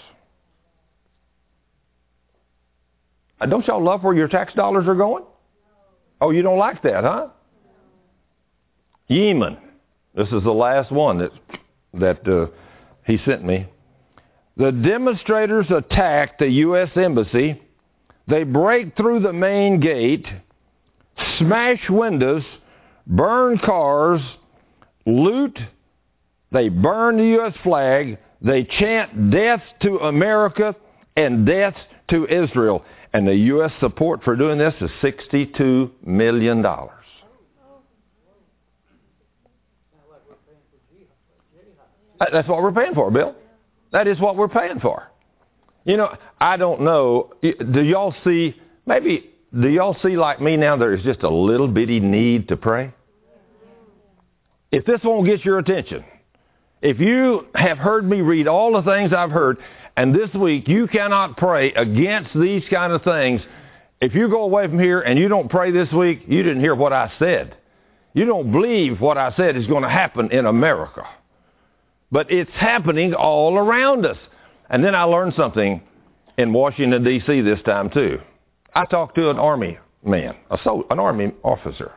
Don't y'all love where your tax dollars are going? Oh, you don't like that, huh? Yemen. This is the last one that he sent me. The demonstrators attack the U.S. Embassy. They break through the main gate, smash windows, burn cars, loot. They burn the U.S. flag. They chant death to America and death to Israel. And the U.S. support for doing this is $62 million. That's what we're paying for, Bill. That is what we're paying for. I don't know. Do y'all see like me now there's just a little bitty need to pray? If this won't get your attention, if you have heard me read all the things I've heard, and this week you cannot pray against these kind of things, if you go away from here and you don't pray this week, you didn't hear what I said. You don't believe what I said is going to happen in America. But it's happening all around us. And then I learned something in Washington, D.C. this time, too. I talked to an army man, an army officer.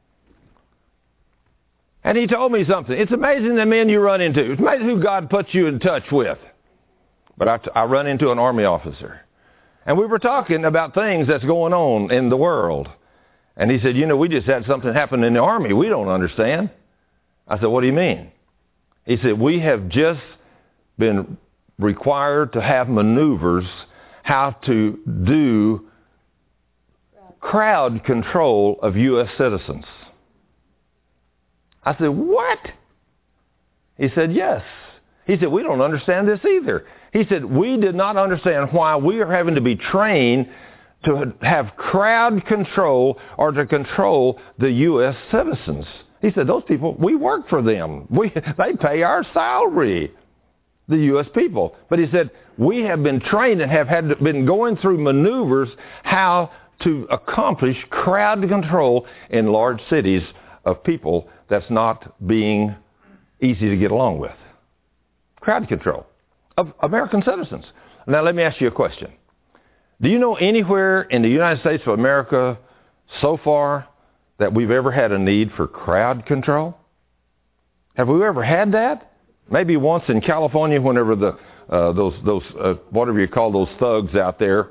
And he told me something. It's amazing the men you run into. It's amazing who God puts you in touch with. But I run into an army officer. And we were talking about things that's going on in the world. And he said, we just had something happen in the army. We don't understand. I said, what do you mean? He said, we have just been required to have maneuvers how to do crowd control of U.S. citizens. I said, what? He said, yes. He said, we don't understand this either. He said, we did not understand why we are having to be trained to have crowd control or to control the U.S. citizens. He said, those people, we work for them. They pay our salary, the U.S. people. But he said, we have been trained and have been going through maneuvers how to accomplish crowd control in large cities of people that's not being easy to get along with. Crowd control of American citizens. Now, let me ask you a question. Do you know anywhere in the United States of America so far that we've ever had a need for crowd control? Have we ever had that? Maybe once in California, whenever those whatever you call those thugs out there.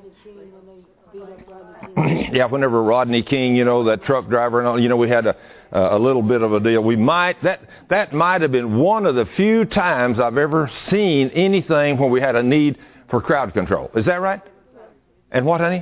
Yeah, whenever Rodney King, that truck driver, and all, we had a little bit of a deal. That might have been one of the few times I've ever seen anything where we had a need for crowd control. Is that right? And what, honey?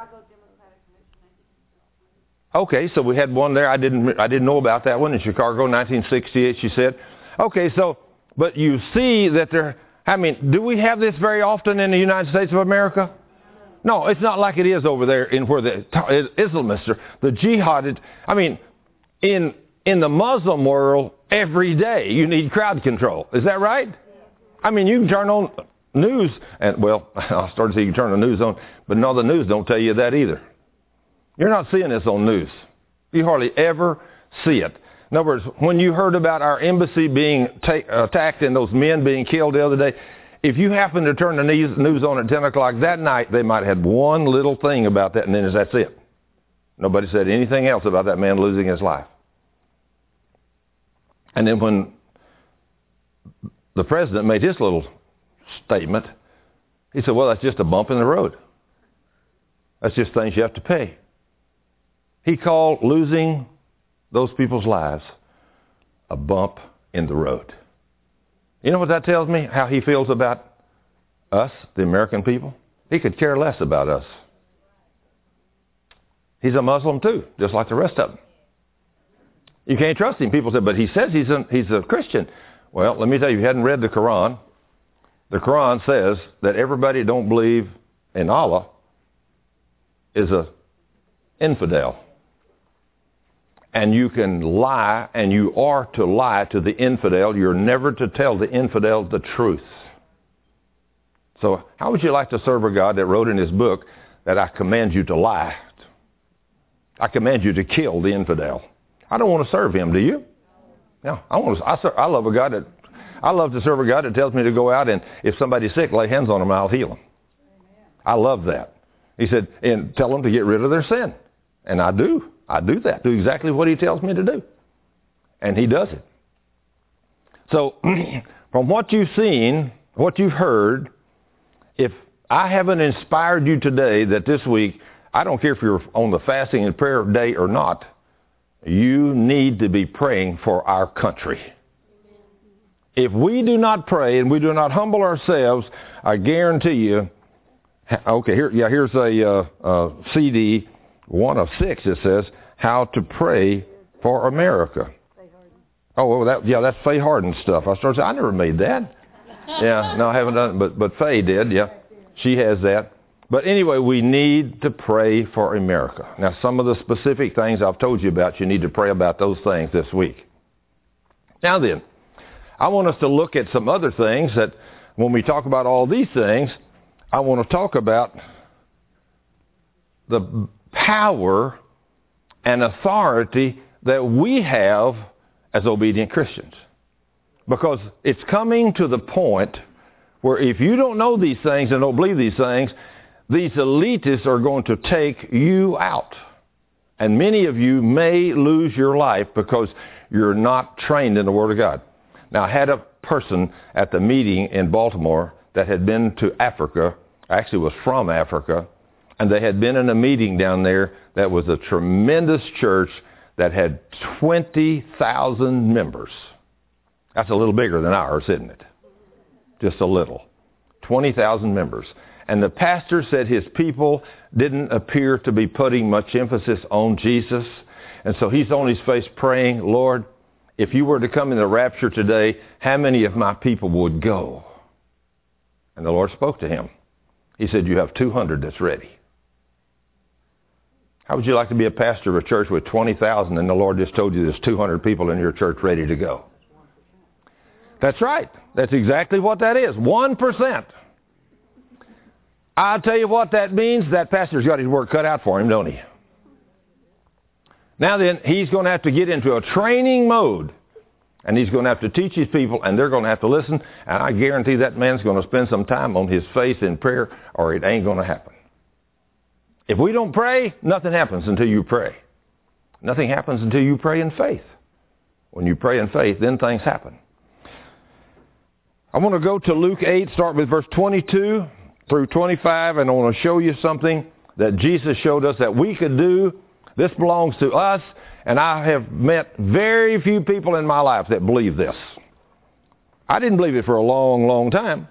Okay, so we had one there. I didn't know about that one in Chicago, 1968, she said. Okay, but you see that do we have this very often in the United States of America? No, it's not like it is over there in where the Islamists are, the jihad. In the Muslim world, every day you need crowd control. Is that right? You can turn on news, and I started to see you can turn the news on, but no, the news don't tell you that either. You're not seeing this on news. You hardly ever see it. In other words, when you heard about our embassy being attacked and those men being killed the other day, If you happen to turn the news on at 10 o'clock that night, they might have had one little thing about that, and then that's it. Nobody said anything else about that man losing his life. And then when the president made his little statement, he said, well, that's just a bump in the road. That's just things you have to pay. He called losing those people's lives a bump in the road. You know what that tells me? How he feels about us, the American people? He could care less about us. He's a Muslim too, just like the rest of them. You can't trust him. People say, but he says he's a Christian. Well, let me tell you, if you hadn't read the Quran, the Quran says that everybody who don't believe in Allah is a infidel. And you can lie, and you are to lie to the infidel. You're never to tell the infidel the truth. So how would you like to serve a God that wrote in his book that I command you to lie? I command you to kill the infidel. I don't want to serve him, do you? No, I love to serve a God that tells me to go out and if somebody's sick, lay hands on them and I'll heal them. I love that. He said, and tell them to get rid of their sin. And I do. I do that. Do exactly what he tells me to do. And he does it. So from what you've seen, what you've heard, if I haven't inspired you today that this week, I don't care if you're on the fasting and prayer day or not, you need to be praying for our country. If we do not pray and we do not humble ourselves, I guarantee you, okay, here's a CD, 1 of 6, it says, How to Pray for America. Oh, well, that's Faye Harden stuff. I started saying, I never made that. Yeah, no, I haven't done it, but Faye did, yeah. She has that. But anyway, we need to pray for America. Now, some of the specific things I've told you about, you need to pray about those things this week. Now then, I want us to look at some other things that when we talk about all these things, I want to talk about the power and authority that we have as obedient Christians. Because it's coming to the point where if you don't know these things and don't believe these things, these elitists are going to take you out. And many of you may lose your life because you're not trained in the Word of God. Now, I had a person at the meeting in Baltimore that had been to Africa, actually was from Africa, and they had been in a meeting down there that was a tremendous church that had 20,000 members. That's a little bigger than ours, isn't it? Just a little. 20,000 members. And the pastor said his people didn't appear to be putting much emphasis on Jesus. And so he's on his face praying, Lord, if you were to come in the rapture today, how many of my people would go? And the Lord spoke to him. He said, you have 200 that's ready. How would you like to be a pastor of a church with 20,000 and the Lord just told you there's 200 people in your church ready to go? That's right. That's exactly what that is. 1%. I'll tell you what that means. That pastor's got his work cut out for him, don't he? Now then, he's going to have to get into a training mode. And he's going to have to teach his people, and they're going to have to listen. And I guarantee that man's going to spend some time on his face in prayer, or it ain't going to happen. If we don't pray, nothing happens until you pray. Nothing happens until you pray in faith. When you pray in faith, then things happen. I want to go to Luke 8, start with verse 22 through 25, and I want to show you something that Jesus showed us that we could do. This belongs to us, and I have met very few people in my life that believe this. I didn't believe it for a long, long time.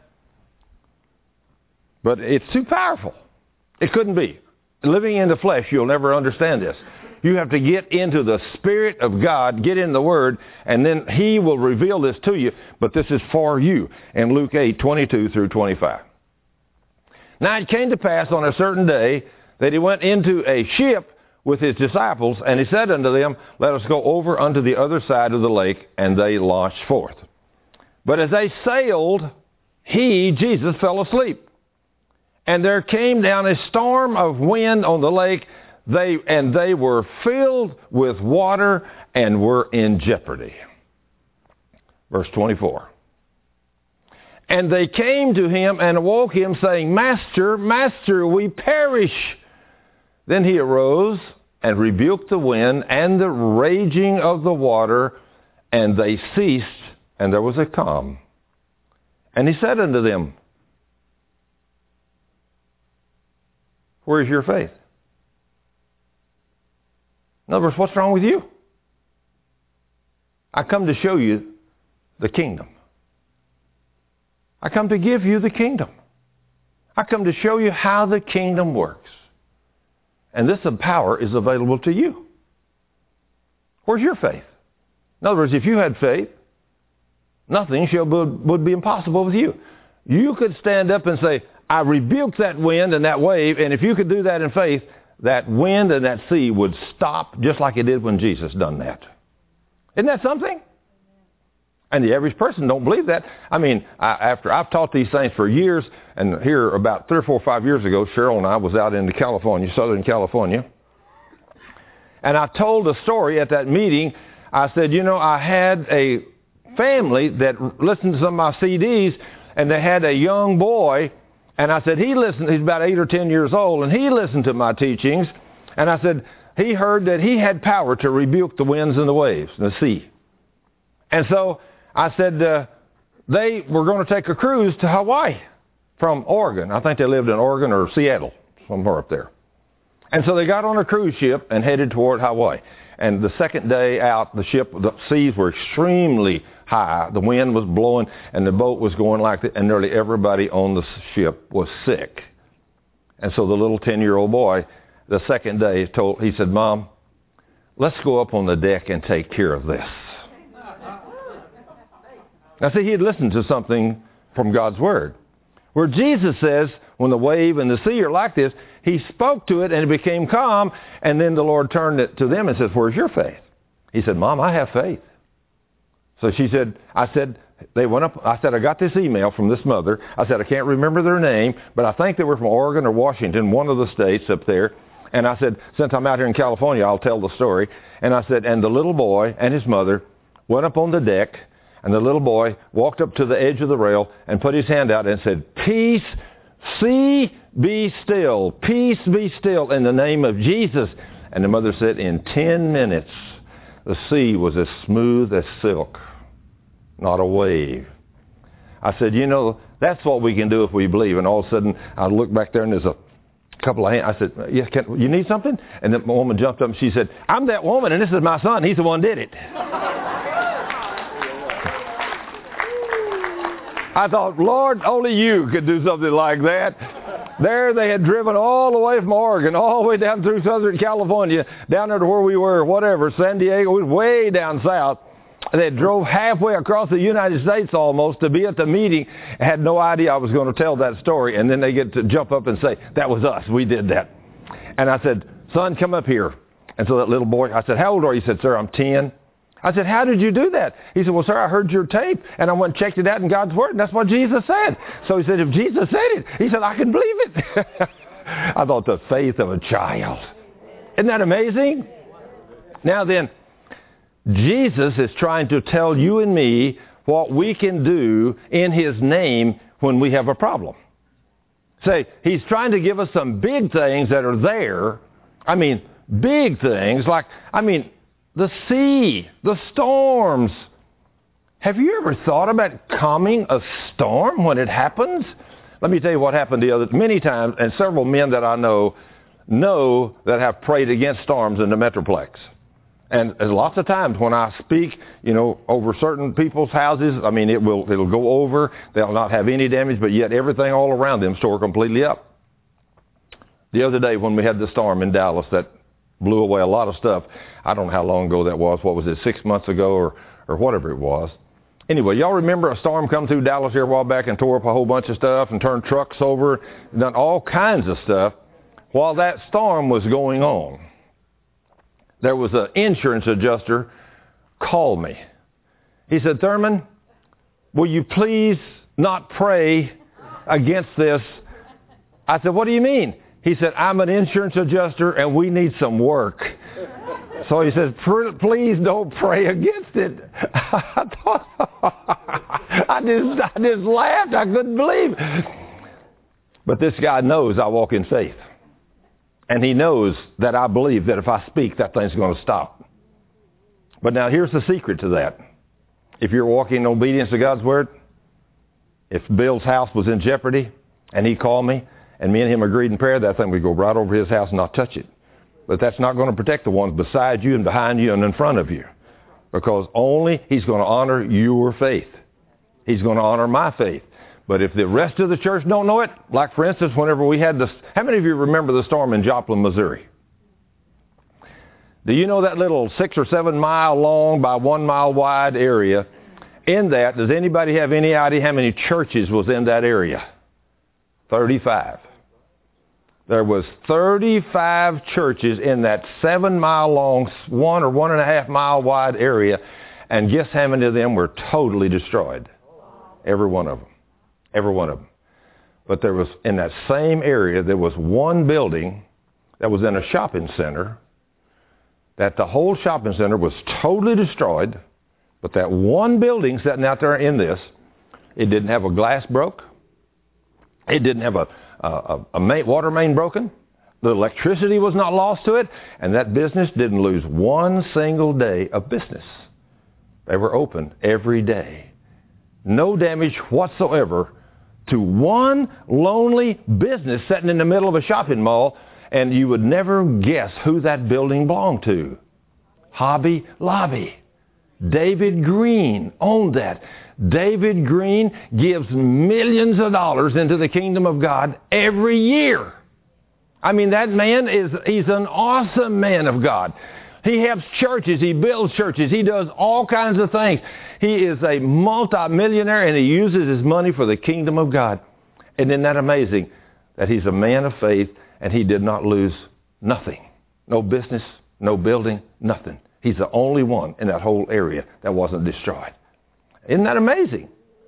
But it's too powerful. It couldn't be. Living in the flesh, you'll never understand this. You have to get into the Spirit of God, get in the Word, and then He will reveal this to you. But this is for you in Luke 8, 22 through 25. Now it came to pass on a certain day that he went into a ship with his disciples, and he said unto them, let us go over unto the other side of the lake, and they launched forth. But as they sailed, he, Jesus, fell asleep. And there came down a storm of wind on the lake, and they were filled with water and were in jeopardy. Verse 24. And they came to him and awoke him, saying, Master, Master, we perish. Then he arose and rebuked the wind and the raging of the water, and they ceased, and there was a calm. And he said unto them, Where is your faith? In other words, what's wrong with you? I come to show you the kingdom. I come to give you the kingdom. I come to show you how the kingdom works. And this power is available to you. Where's your faith? In other words, if you had faith, nothing would be impossible with you. You could stand up and say, I rebuke that wind and that wave, and if you could do that in faith, that wind and that sea would stop just like it did when Jesus done that. Isn't that something? And the average person don't believe that. I mean, after I've taught these things for years, and here about 3 or 4 or 5 years ago, Cheryl and I was out in California, Southern California, and I told a story at that meeting. I said, I had a family that listened to some of my CDs, and they had a young boy, and I said, he's about 8 or 10 years old, and he listened to my teachings, and I said, he heard that he had power to rebuke the winds and the waves and the sea. And so I said, they were going to take a cruise to Hawaii from Oregon. I think they lived in Oregon or Seattle, somewhere up there. And so they got on a cruise ship and headed toward Hawaii. And the second day out, the seas were extremely high. The wind was blowing, and the boat was going like that, and nearly everybody on the ship was sick. And so the little 10-year-old boy, the second day, he said, Mom, let's go up on the deck and take care of this. Now, see, he had listened to something from God's Word. Where Jesus says, when the wave and the sea are like this, he spoke to it and it became calm, and then the Lord turned it to them and says, where's your faith? He said, Mom, I have faith. So they went up. I said, I got this email from this mother. I said, I can't remember their name, but I think they were from Oregon or Washington, one of the states up there. And I said, since I'm out here in California, I'll tell the story. And I said, and the little boy and his mother went up on the deck, and the little boy walked up to the edge of the rail and put his hand out and said, Peace, sea, be still. Peace, be still in the name of Jesus. And the mother said, in 10 minutes, the sea was as smooth as silk, not a wave. I said, that's what we can do if we believe. And all of a sudden, I looked back there and there's a couple of hands. I said, yes, you need something? And the woman jumped up and she said, I'm that woman and this is my son. He's the one who did it. I thought, Lord, only you could do something like that. There they had driven all the way from Oregon, all the way down through Southern California, down there to where we were, whatever, San Diego, way down south. They drove halfway across the United States almost to be at the meeting. I had no idea I was going to tell that story. And then they get to jump up and say, that was us. We did that. And I said, son, come up here. And so that little boy, I said, how old are you? He said, sir, I'm 10. I said, how did you do that? He said, well, sir, I heard your tape, and I went and checked it out in God's Word, and that's what Jesus said. So he said, if Jesus said it, he said, I can believe it. I thought, the faith of a child. Isn't that amazing? Now then, Jesus is trying to tell you and me what we can do in His name when we have a problem. Say, He's trying to give us some big things that are there. I mean, big things like, the sea, the storms. Have you ever thought about calming a storm when it happens? Let me tell you what happened many times, and several men that I know that have prayed against storms in the Metroplex. And there's lots of times when I speak, over certain people's houses, it'll go over, they'll not have any damage, but yet everything all around them tore completely up. The other day when we had the storm in Dallas that blew away a lot of stuff. I don't know how long ago that was. What was it, 6 months ago or whatever it was. Anyway, y'all remember a storm come through Dallas here a while back and tore up a whole bunch of stuff and turned trucks over, done all kinds of stuff. While that storm was going on, there was an insurance adjuster called me. He said, Thurman, will you please not pray against this? I said, what do you mean? He said, I'm an insurance adjuster and we need some work. So he says, please don't pray against it. I thought, I just laughed. I couldn't believe it. But this guy knows I walk in faith. And he knows that I believe that if I speak, that thing's going to stop. But now here's the secret to that. If you're walking in obedience to God's word, if Bill's house was in jeopardy and he called me and me and him agreed in prayer, that thing would go right over his house and not touch it. But that's not going to protect the ones beside you and behind you and in front of you. Because only he's going to honor your faith. He's going to honor my faith. But if the rest of the church don't know it, like for instance, whenever we had this, how many of you remember the storm in Joplin, Missouri? Do you know that little 6 or 7 mile long by 1 mile wide area? In that, does anybody have any idea how many churches was in that area? 35. There was 35 churches in that 7 mile long, 1 or 1.5 mile wide area. And guess how many of them were totally destroyed? Every one of them. Every one of them. But there was, in that same area, there was one building that was in a shopping center, that the whole shopping center was totally destroyed, but that one building sitting out there in this, it didn't have a glass broke. It didn't have a water main broken. The electricity was not lost to it, and that business didn't lose one single day of business. They were open every day. No damage whatsoever to one lonely business sitting in the middle of a shopping mall, and you would never guess who that building belonged to. Hobby Lobby. David Green owned that. David Green gives millions of dollars into the kingdom of God every year. I mean, that man he's an awesome man of God. He helps churches. He builds churches. He does all kinds of things. He is a multi-millionaire, and he uses his money for the kingdom of God. And isn't that amazing that he's a man of faith, and he did not lose nothing? No business, no building, nothing. He's the only one in that whole area that wasn't destroyed. Isn't that amazing?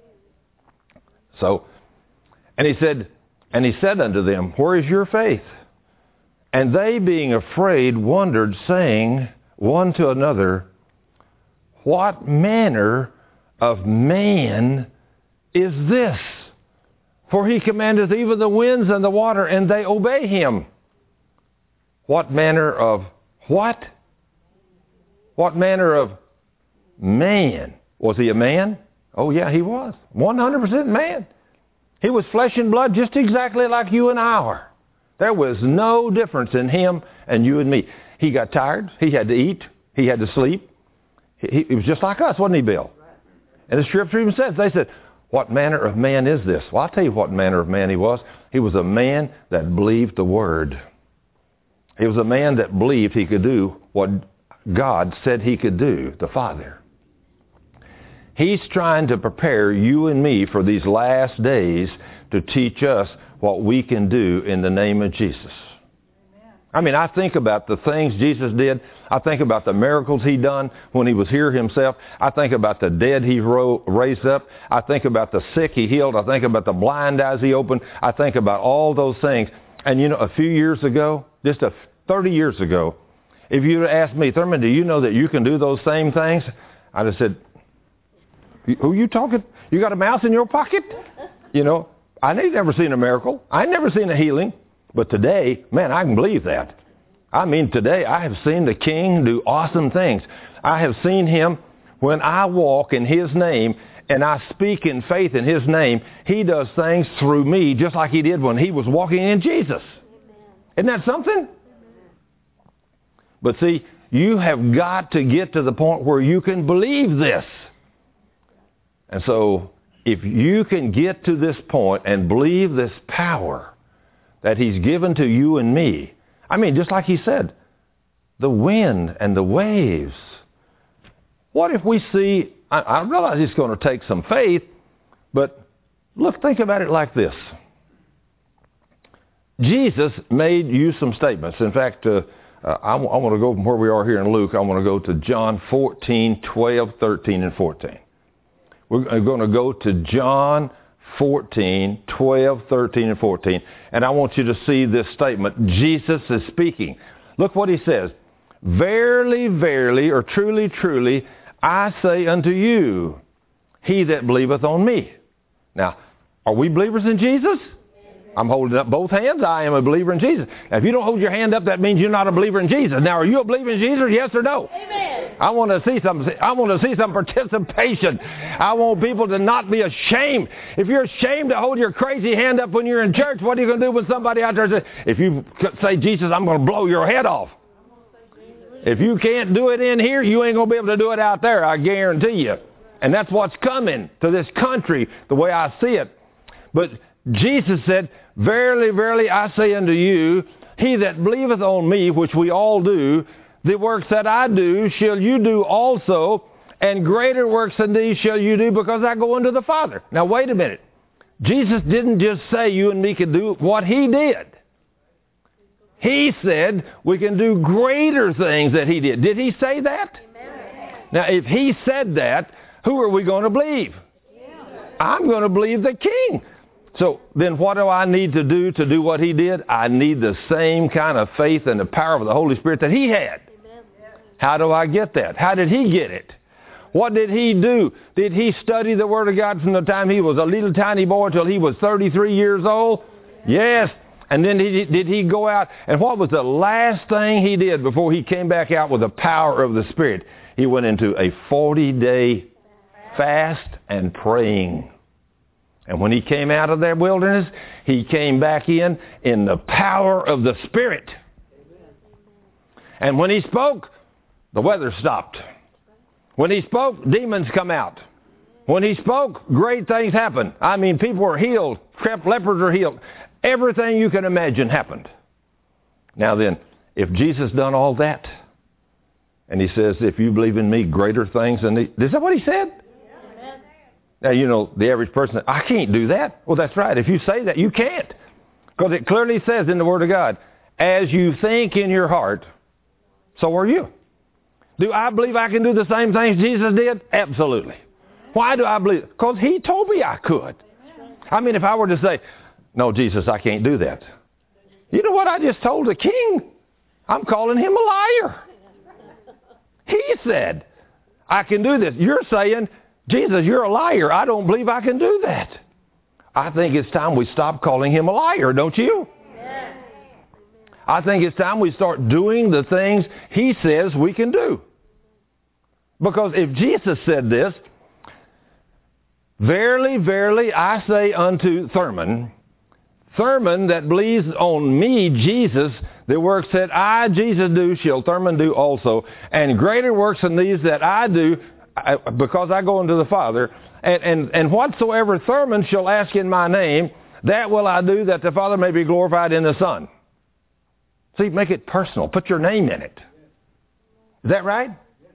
So, and he said unto them, where is your faith? And they, being afraid, wondered, saying one to another, what manner of man is this? For he commandeth even the winds and the water, and they obey him. What manner of what? What manner of man? Was he a man? Oh yeah, he was. 100% man. He was flesh and blood just exactly like you and I are. There was no difference in him and you and me. He got tired. He had to eat. He had to sleep. He was just like us, wasn't he, Bill? And the scripture even says, they said, what manner of man is this? Well, I'll tell you what manner of man he was. He was a man that believed the word. He was a man that believed he could do what God said he could do, the Father. He's trying to prepare you and me for these last days to teach us what we can do in the name of Jesus. Amen. I mean, I think about the things Jesus did. I think about the miracles he done when he was here himself. I think about the dead he raised up. I think about the sick he healed. I think about the blind eyes he opened. I think about all those things. And you know, a few years ago, 30 years ago, if you'd asked me, Thurman, do you know that you can do those same things? I'd have said, who you talking? You got a mouse in your pocket? You know, I ain't never seen a miracle. I ain't never seen a healing. But today, man, I can believe that. I mean, today I have seen the King do awesome things. I have seen him when I walk in his name and I speak in faith in his name. He does things through me just like he did when he was walking in Jesus. Isn't that something? But see, you have got to get to the point where you can believe this. And so, if you can get to this point and believe this power that he's given to you and me, I mean, just like he said, the wind and the waves. What if we see, I realize it's going to take some faith, but look, think about it like this. Jesus made you some statements. In fact, I want to go from where we are here in Luke. I want to go to John 14, 12, 13, and 14. We're going to go to John 14, 12, 13, and 14. And I want you to see this statement. Jesus is speaking. Look what he says. Verily, verily, or truly, truly, I say unto you, he that believeth on me. Now, are we believers in Jesus? I'm holding up both hands. I am a believer in Jesus. Now, if you don't hold your hand up, that means you're not a believer in Jesus. Now, are you a believer in Jesus? Yes or no? Amen. I want to see some participation. I want people to not be ashamed. If you're ashamed to hold your crazy hand up when you're in church, what are you going to do when somebody out there says, if you say, Jesus, I'm going to blow your head off. If you can't do it in here, you ain't going to be able to do it out there, I guarantee you. And that's what's coming to this country, the way I see it. But Jesus said, verily, verily, I say unto you, he that believeth on me, which we all do, the works that I do shall you do also, and greater works than these shall you do, because I go unto the Father. Now, wait a minute. Jesus didn't just say you and me could do what he did. He said we can do greater things that he did. Did he say that? Amen. Now, if he said that, who are we going to believe? I'm going to believe the King. So then what do I need to do what he did? I need the same kind of faith and the power of the Holy Spirit that he had. Amen. How do I get that? How did he get it? What did he do? Did he study the Word of God from the time he was a little tiny boy till he was 33 years old? Yes. And then did he go out? And what was the last thing he did before he came back out with the power of the Spirit? He went into a 40-day fast and praying. And when he came out of that wilderness, he came back in the power of the Spirit. And when he spoke, the weather stopped. When he spoke, demons come out. When he spoke, great things happened. I mean, people were healed. Lepers are healed. Everything you can imagine happened. Now then, if Jesus done all that, and he says, if you believe in me, greater things than these. Is that what he said? Now, you know, the average person, I can't do that. Well, that's right. If you say that, you can't. Because it clearly says in the Word of God, as you think in your heart, so are you. Do I believe I can do the same things Jesus did? Absolutely. Why do I believe? Because he told me I could. I mean, if I were to say, no, Jesus, I can't do that. You know what I just told the King? I'm calling him a liar. He said, I can do this. You're saying, Jesus, you're a liar. I don't believe I can do that. I think it's time we stop calling him a liar, don't you? Yes. I think it's time we start doing the things he says we can do. Because if Jesus said this, verily, verily, I say unto Thurman that believes on me, Jesus, the works that I, Jesus, do, shall Thurman do also. And greater works than these that I do, because I go unto the Father, and whatsoever Thurman shall ask in my name, that will I do, that the Father may be glorified in the Son. See, make it personal. Put your name in it. Is that right?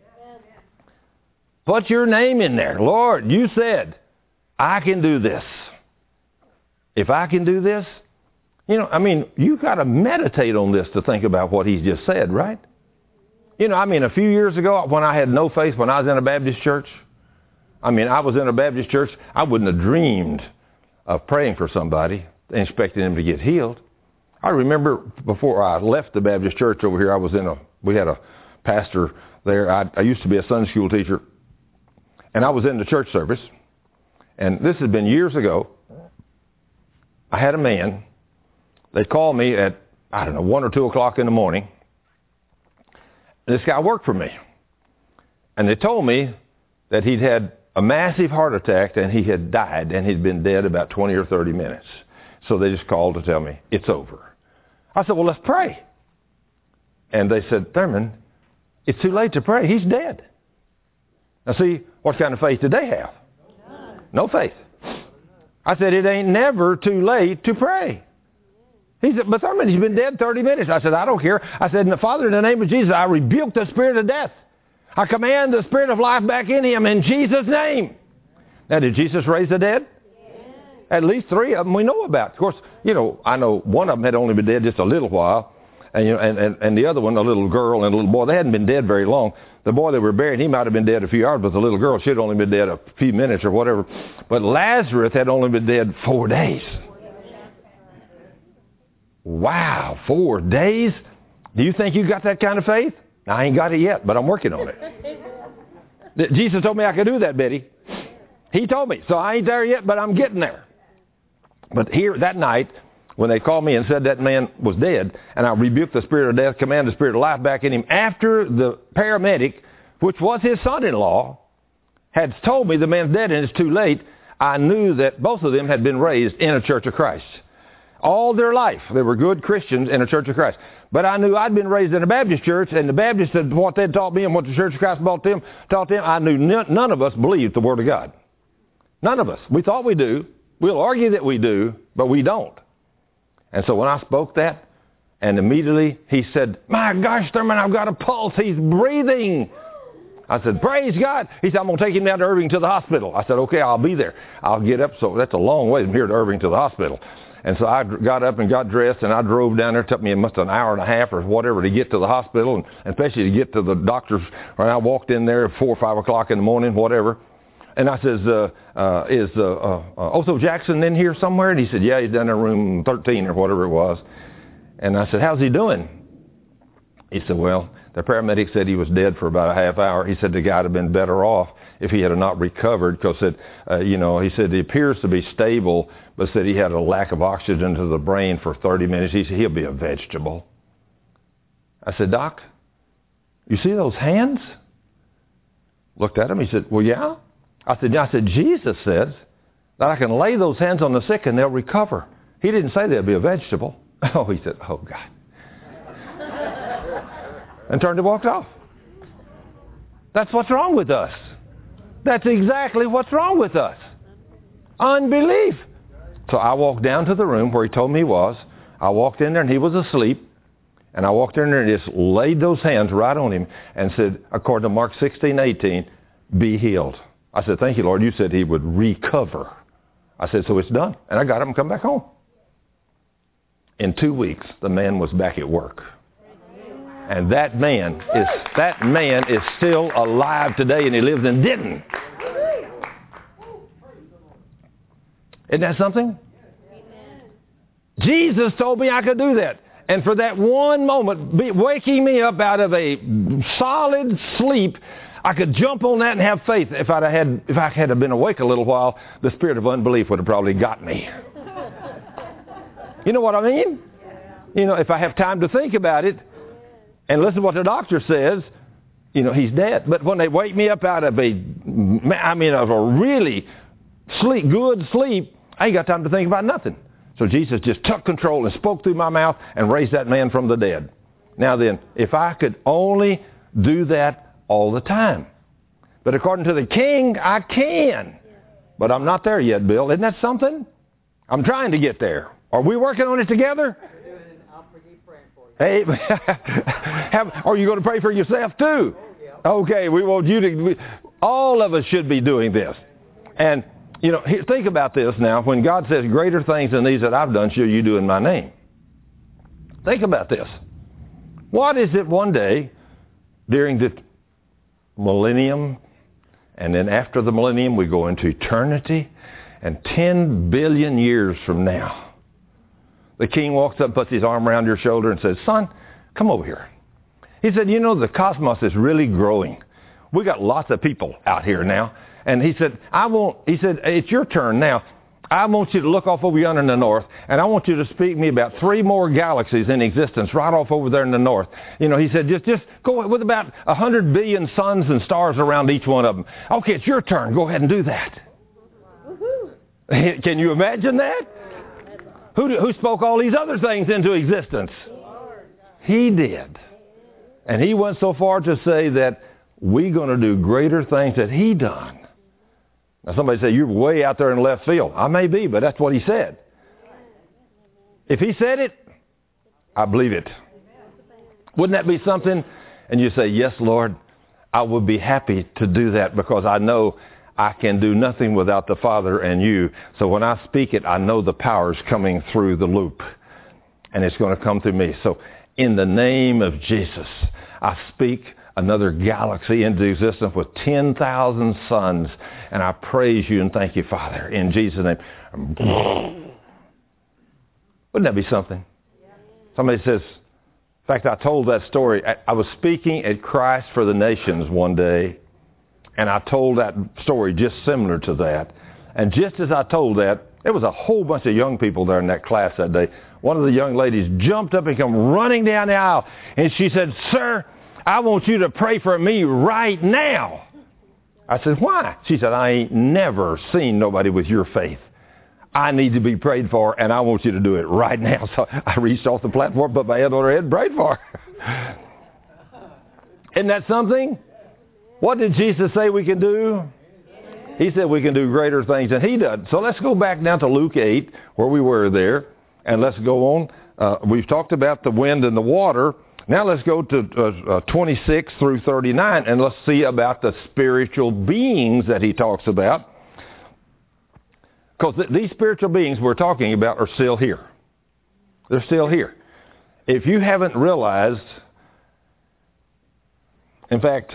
Put your name in there. Lord, you said, I can do this. If I can do this, you know, I mean, you've got to meditate on this to think about what he's just said, right? You know, I mean, a few years ago when I had no faith, when I was in a Baptist church, I was in a Baptist church, I wouldn't have dreamed of praying for somebody and expecting them to get healed. I remember before I left the Baptist church over here, we had a pastor there. I used to be a Sunday school teacher, and I was in the church service, and this had been years ago. I had a man, they called me at, 1 or 2 o'clock in the morning. This guy worked for me. And they told me that he'd had a massive heart attack and he had died and he'd been dead about 20 or 30 minutes. So they just called to tell me, it's over. I said, well, let's pray. And they said, Thurman, it's too late to pray. He's dead. Now see, what kind of faith did they have? No faith. I said, it ain't never too late to pray. He said, but Thurman, he's been dead 30 minutes. I said, I don't care. I said, Father, in the name of Jesus, I rebuke the spirit of death. I command the spirit of life back in him in Jesus' name. Now, did Jesus raise the dead? Yes. At least 3 of them we know about. Of course, you know, I know one of them had only been dead just a little while. And, you know, and the other one, a little girl and a little boy, they hadn't been dead very long. The boy they were burying, he might have been dead a few hours, but the little girl, she had only been dead a few minutes or whatever. But Lazarus had only been dead 4 days. Wow, 4 days? Do you think you got that kind of faith? I ain't got it yet, but I'm working on it. Jesus told me I could do that, Betty. He told me. So I ain't there yet, but I'm getting there. But here, that night, when they called me and said that man was dead, and I rebuked the spirit of death, commanded the spirit of life back in him, after the paramedic, which was his son-in-law, had told me the man's dead and it's too late, I knew that both of them had been raised in a Church of Christ. All their life, they were good Christians in a Church of Christ. But I knew I'd been raised in a Baptist church, and the Baptists, what they'd taught me and what the Church of Christ taught them, I knew none of us believed the Word of God. None of us. We thought we do. We'll argue that we do, but we don't. And so when I spoke that, and immediately he said, my gosh, Thurman, I've got a pulse. He's breathing. I said, praise God. He said, I'm going to take him down to Irving to the hospital. I said, okay, I'll be there. I'll get up. So that's a long way from here to Irving to the hospital. And so I got up and got dressed, and I drove down there. It took me almost an hour and a half or whatever to get to the hospital, and especially to get to the doctor's. When I walked in there at 4 or 5 o'clock in the morning, whatever. And I says, is Otho Jackson in here somewhere? And he said, yeah, he's down in room 13 or whatever it was. And I said, how's he doing? He said, well, the paramedic said he was dead for about a half hour. He said the guy would have been better off if he had not recovered, because he said he appears to be stable, but said he had a lack of oxygen to the brain for 30 minutes. He said he'll be a vegetable. I said, Doc, you see those hands? Looked at him. He said, well, yeah. I said, Jesus says that I can lay those hands on the sick and they'll recover. He didn't say they'll be a vegetable. Oh, he said, oh, God. And turned and walked off. That's what's wrong with us. That's exactly what's wrong with us. Unbelief. So I walked down to the room where he told me he was. I walked in there and he was asleep. And I walked in there and just laid those hands right on him and said, according to Mark 16:18, be healed. I said, thank you, Lord. You said he would recover. I said, so it's done. And I got him and come back home. In 2 weeks, the man was back at work. And that man is still alive today, and he lives in Denton. Isn't that something? Jesus told me I could do that. And for that one moment, waking me up out of a solid sleep, I could jump on that and have faith. If I had been awake a little while, the spirit of unbelief would have probably got me. You know what I mean? You know, if I have time to think about it and listen to what the doctor says, you know, he's dead. But when they wake me up out of a really good sleep, I ain't got time to think about nothing. So Jesus just took control and spoke through my mouth and raised that man from the dead. Now then, if I could only do that all the time. But according to the King, I can. But I'm not there yet, Bill. Isn't that something? I'm trying to get there. Are we working on it together? I'll keep praying for you. Hey, are you going to pray for yourself too? Okay, we want you to. All of us should be doing this. And, you know, think about this now. When God says, greater things than these that I've done shall you do in my name. Think about this. What is it one day during the millennium, and then after the millennium we go into eternity, and 10 billion years from now, the King walks up, puts his arm around your shoulder and says, son, come over here. He said, you know, the cosmos is really growing. We got lots of people out here now. And he said, it's your turn now. I want you to look off over yonder in the north, and I want you to speak to me about 3 more galaxies in existence right off over there in the north. You know, he said, just go with about 100 billion suns and stars around each one of them. Okay, it's your turn. Go ahead and do that. Can you imagine that? Who spoke all these other things into existence? He did. And he went so far to say that we're going to do greater things that he done. Now somebody say, you're way out there in left field. I may be, but that's what he said. If he said it, I believe it. Wouldn't that be something? And you say, yes, Lord, I would be happy to do that because I know I can do nothing without the Father and you. So when I speak it, I know the power's coming through the loop. And it's going to come through me. So in the name of Jesus, I speak another galaxy into existence with 10,000 suns. And I praise you and thank you, Father, in Jesus' name. Wouldn't that be something? Somebody says, in fact, I told that story. I was speaking at Christ for the Nations one day. And I told that story just similar to that. And just as I told that, there was a whole bunch of young people there in that class that day. One of the young ladies jumped up and came running down the aisle. And she said, "Sir, I want you to pray for me right now." I said, "Why?" She said, "I ain't never seen nobody with your faith. I need to be prayed for, and I want you to do it right now." So I reached off the platform, put my hand on her head, and prayed for her. Isn't that something? What did Jesus say we can do? He said we can do greater things than he did. So let's go back now to Luke 8, where we were there, and let's go on. We've talked about the wind and the water. Now let's go to 26 through 39, and let's see about the spiritual beings that he talks about. Because these spiritual beings we're talking about are still here. They're still here. If you haven't realized, in fact,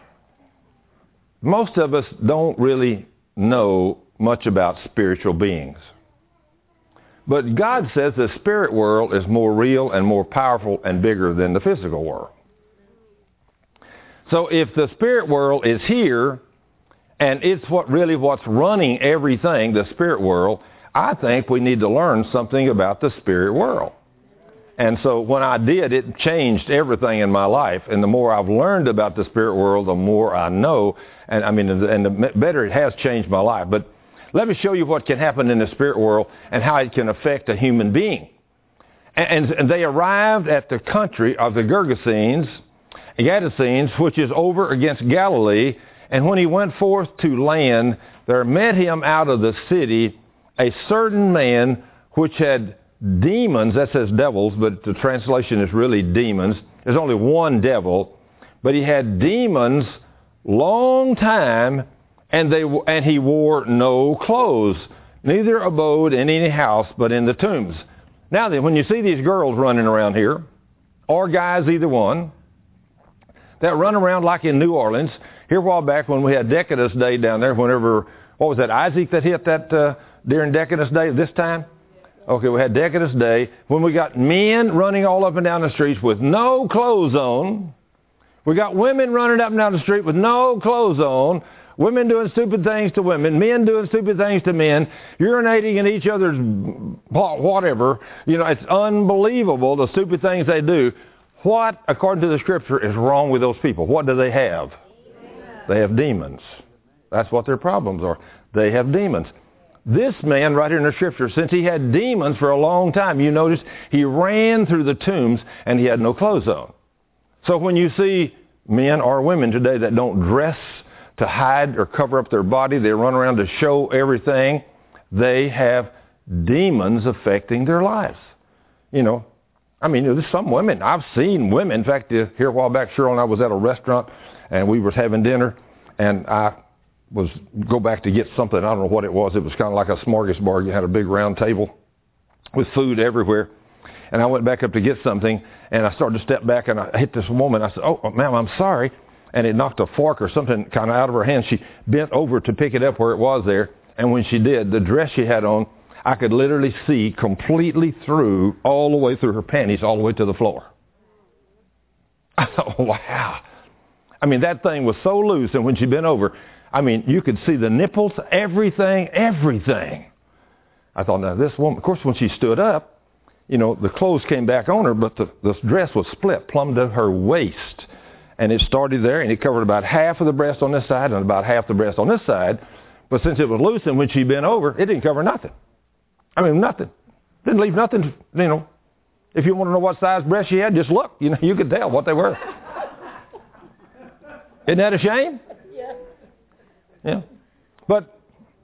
most of us don't really know much about spiritual beings. But God says the spirit world is more real and more powerful and bigger than the physical world. So if the spirit world is here, and it's what's running everything, the spirit world, I think we need to learn something about the spirit world. And so when I did, it changed everything in my life. And the more I've learned about the spirit world, the more I know. And the better it has changed my life. But let me show you what can happen in the spirit world and how it can affect a human being. And they arrived at the country of the Gergesenes, which is over against Galilee. And when he went forth to land, there met him out of the city a certain man which had demons, that says devils, but the translation is really demons. There's only one devil, but he had demons long time, and he wore no clothes, neither abode in any house, but in the tombs. Now then, when you see these girls running around here, or guys, either one, that run around like in New Orleans, here a while back when we had Decadus Day down there, whenever, what was that, Isaac that hit that during Decadus Day this time? Okay, we had Decadus Day, when we got men running all up and down the streets with no clothes on. We got women running up and down the street with no clothes on. Women doing stupid things to women. Men doing stupid things to men. Urinating in each other's whatever. You know, it's unbelievable the stupid things they do. What, according to the Scripture, is wrong with those people? What do they have? They have demons. That's what their problems are. They have demons. This man right here in the Scripture, since he had demons for a long time, you notice he ran through the tombs and he had no clothes on. So when you see men or women today that don't dress to hide or cover up their body, they run around to show everything, they have demons affecting their lives. You know, there's some women. I've seen women. In fact, here a while back, Cheryl and I was at a restaurant and we was having dinner, and I go back to get something. I don't know what it was. It was kind of like a smorgasbord. You had a big round table with food everywhere. And I went back up to get something, and I started to step back, and I hit this woman. I said, "Oh, ma'am, I'm sorry." And it knocked a fork or something kind of out of her hand. She bent over to pick it up where it was there. And when she did, the dress she had on, I could literally see completely through, all the way through her panties, all the way to the floor. I thought, wow. That thing was so loose. And when she bent over, you could see the nipples, everything. I thought, now this woman, of course, when she stood up, the clothes came back on her, but the dress was split plumb to her waist. And it started there, and it covered about half of the breast on this side and about half the breast on this side. But since it was loose, and when she bent over, it didn't cover nothing. Nothing. Didn't leave nothing, If you want to know what size breast she had, just look. You could tell what they were. Isn't that a shame? Yeah. But,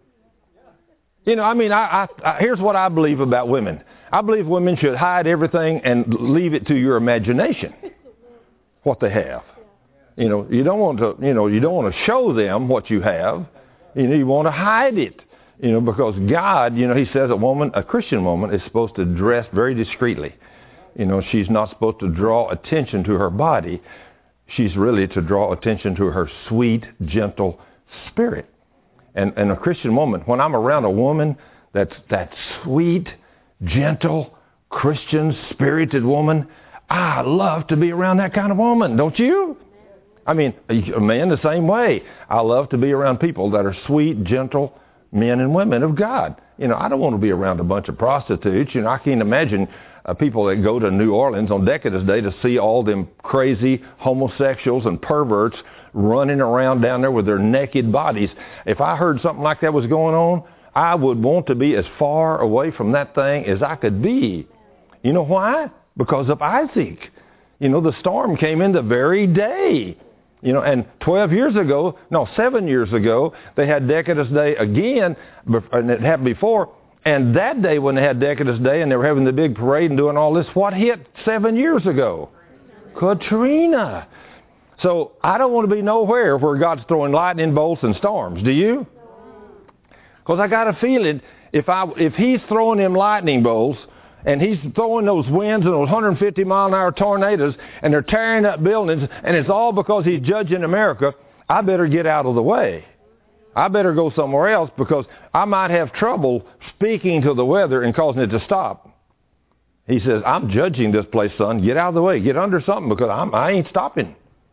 here's what I believe about women. I believe women should hide everything and leave it to your imagination, what they have. You don't want to show them what you have. You want to hide it. Because God, He says a Christian woman is supposed to dress very discreetly. She's not supposed to draw attention to her body. She's really to draw attention to her sweet, gentle spirit. And a Christian woman, when I'm around a woman that's that sweet, gentle, Christian, spirited woman, I love to be around that kind of woman, don't you? I mean, a man the same way. I love to be around people that are sweet, gentle men and women of God. You know, I don't want to be around a bunch of prostitutes. You know, I can't imagine people that go to New Orleans on Decadence Day to see all them crazy homosexuals and perverts running around down there with their naked bodies. If I heard something like that was going on, I would want to be as far away from that thing as I could be. You know why? Because of Isaac. You know, the storm came in the very day. You know, and 7 years ago, they had Decadence Day again, and it happened before. And that day when they had Decadence Day and they were having the big parade and doing all this, what hit 7 years ago? Katrina. So I don't want to be nowhere where God's throwing lightning bolts and storms. Do you? Because I got a feeling if He's throwing them lightning bolts and He's throwing those winds and those 150-mile-an-hour tornadoes and they're tearing up buildings and it's all because He's judging America, I better get out of the way. I better go somewhere else because I might have trouble speaking to the weather and causing it to stop. He says, I'm judging this place, son. Get out of the way. Get under something because I ain't stopping.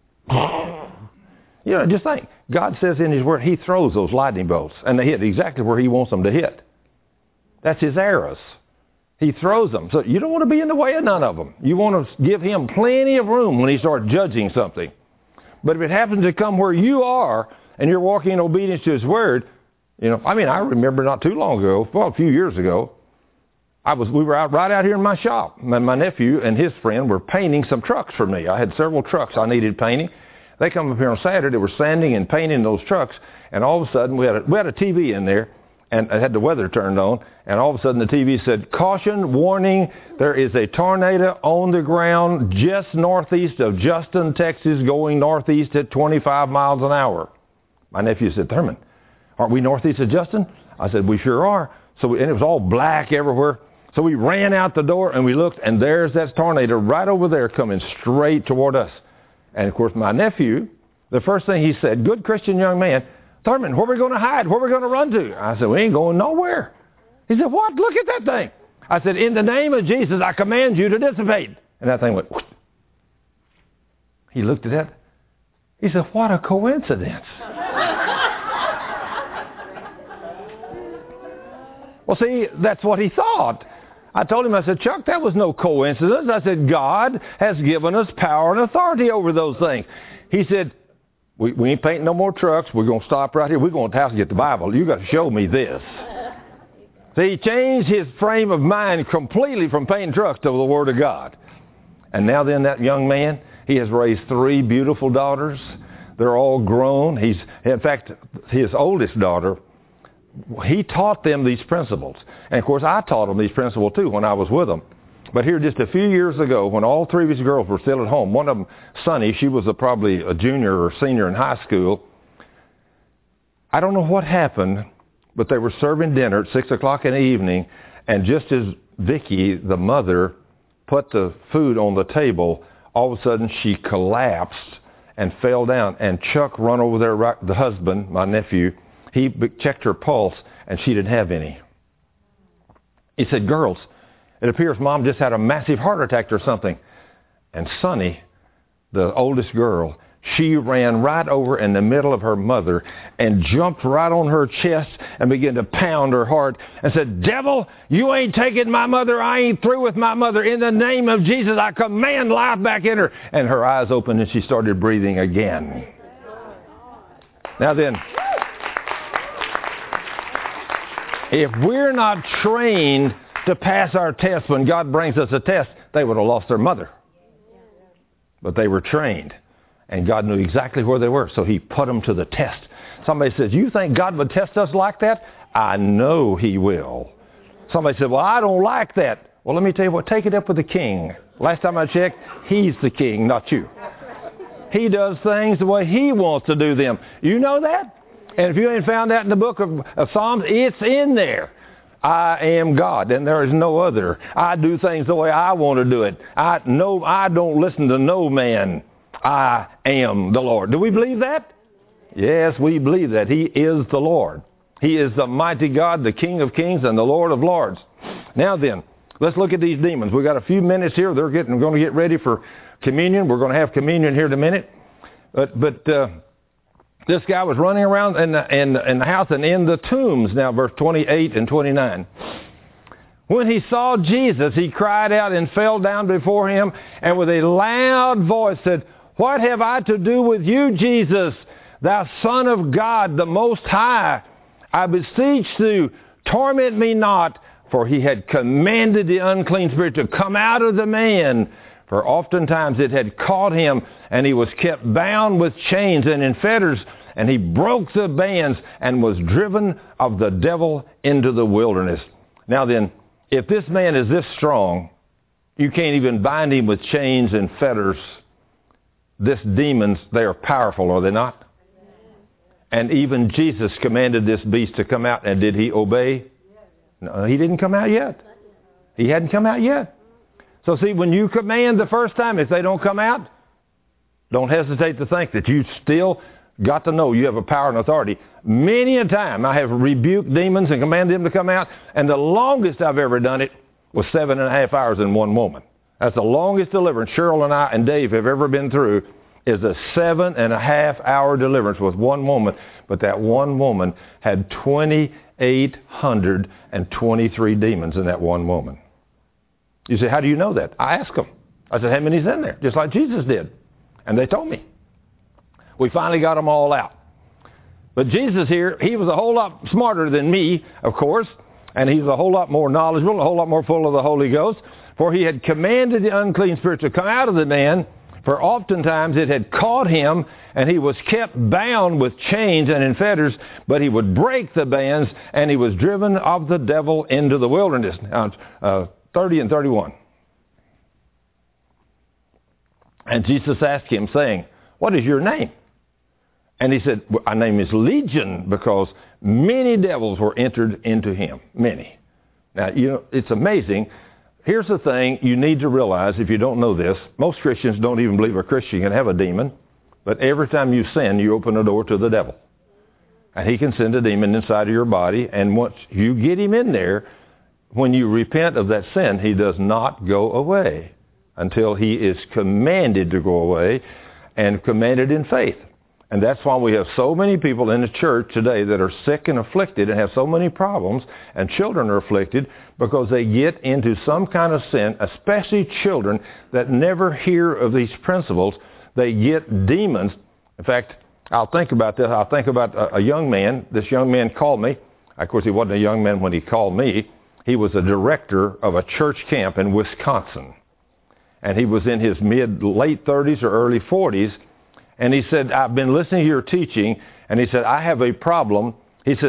You know, just think. God says in His Word, He throws those lightning bolts and they hit exactly where He wants them to hit. That's His arrows. He throws them. So you don't want to be in the way of none of them. You want to give Him plenty of room when He starts judging something. But if it happens to come where you are and you're walking in obedience to His Word, you know, I mean, I remember not too long ago, well, a few years ago, we were right out here in my shop. My nephew and his friend were painting some trucks for me. I had several trucks I needed painting. They come up here on Saturday. They were sanding and painting those trucks, and all of a sudden we had a TV in there, and I had the weather turned on, and all of a sudden the TV said, "Caution, warning, there is a tornado on the ground just northeast of Justin, Texas, going northeast at 25 miles an hour." My nephew said, "Thurman, aren't we northeast of Justin?" I said, "We sure are." And it was all black everywhere. So we ran out the door and we looked, and there's that tornado right over there coming straight toward us. And of course, my nephew, the first thing he said, good Christian young man, "Thurman, where are we going to hide? Where are we going to run to?" I said, "We ain't going nowhere." He said, "What? Look at that thing." I said, "In the name of Jesus, I command you to dissipate." And that thing went, whoosh. He looked at that. He said, "What a coincidence." Well, see, that's what he thought. I told him, I said, "Chuck, that was no coincidence." I said, "God has given us power and authority over those things." He said, we ain't painting no more trucks. We're going to stop right here. We're going to the house and get the Bible. You got to show me this. See, he changed his frame of mind completely from painting trucks to the Word of God. And now then, that young man, he has raised 3 beautiful daughters. They're all grown. In fact, his oldest daughter, he taught them these principles. And, of course, I taught them these principles, too, when I was with them. But here just a few years ago, when all 3 of his girls were still at home, one of them, Sonny, she was probably a junior or senior in high school. I don't know what happened, but they were serving dinner at 6 o'clock in the evening, and just as Vicky, the mother, put the food on the table, all of a sudden she collapsed and fell down. And Chuck run over there, the husband, my nephew, he checked her pulse, and she didn't have any. He said, "Girls, it appears Mom just had a massive heart attack or something." And Sonny, the oldest girl, she ran right over in the middle of her mother and jumped right on her chest and began to pound her heart and said, "Devil, you ain't taking my mother. I ain't through with my mother. In the name of Jesus, I command life back in her." And her eyes opened and she started breathing again. Now then, if we're not trained to pass our test when God brings us a test, they would have lost their mother. But they were trained, and God knew exactly where they were, so He put them to the test. Somebody says, "You think God would test us like that?" I know He will. Somebody said, "Well, I don't like that." Well, let me tell you what, take it up with the King. Last time I checked, He's the King, not you. He does things the way He wants to do them. You know that? And if you ain't found that in the book of Psalms, it's in there. I am God, and there is no other. I do things the way I want to do it. I don't listen to no man. I am the Lord. Do we believe that? Yes, we believe that. He is the Lord. He is the mighty God, the King of kings, and the Lord of lords. Now then, let's look at these demons. We've got a few minutes here. We're going to get ready for communion. We're going to have communion here in a minute. But this guy was running around in the house and in the tombs. Now, verse 28 and 29. When he saw Jesus, he cried out and fell down before him, and with a loud voice said, "What have I to do with you, Jesus, thou Son of God, the Most High? I beseech thee, torment me not." For he had commanded the unclean spirit to come out of the man. For oftentimes it had caught him, and he was kept bound with chains and in fetters, and he broke the bands and was driven of the devil into the wilderness. Now then, if this man is this strong, you can't even bind him with chains and fetters. This demons, they are powerful, are they not? And even Jesus commanded this beast to come out, and did he obey? No, he didn't come out yet. He hadn't come out yet. So see, when you command the first time, if they don't come out, don't hesitate to think that you still got to know you have a power and authority. Many a time I have rebuked demons and commanded them to come out, and the longest I've ever done it was 7.5 hours in one woman. That's the longest deliverance Cheryl and I and Dave have ever been through, is a 7.5 hour deliverance with one woman. But that one woman had 2,823 demons in that one woman. You say, how do you know that? I asked them. I said, how many's in there? Just like Jesus did. And they told me. We finally got them all out. But Jesus here, he was a whole lot smarter than me, of course, and he's a whole lot more knowledgeable, a whole lot more full of the Holy Ghost, for he had commanded the unclean spirit to come out of the man, for oftentimes it had caught him, and he was kept bound with chains and in fetters, but he would break the bands, and he was driven of the devil into the wilderness. 30 and 31. And Jesus asked him, saying, what is your name? And he said, my name is Legion, because many devils were entered into him. Many. Now, you know, it's amazing. Here's the thing you need to realize, if you don't know this, most Christians don't even believe a Christian can have a demon, but every time you sin, you open a door to the devil. And he can send a demon inside of your body, and once you get him in there, when you repent of that sin, he does not go away until he is commanded to go away, and commanded in faith. And that's why we have so many people in the church today that are sick and afflicted and have so many problems, and children are afflicted because they get into some kind of sin, especially children that never hear of these principles. They get demons. In fact, I'll think about this. I'll think about a young man. This young man called me. Of course, he wasn't a young man when he called me. He was a director of a church camp in Wisconsin. And he was in his late 30s or early 40s. And he said, I've been listening to your teaching. And he said, I have a problem. He says,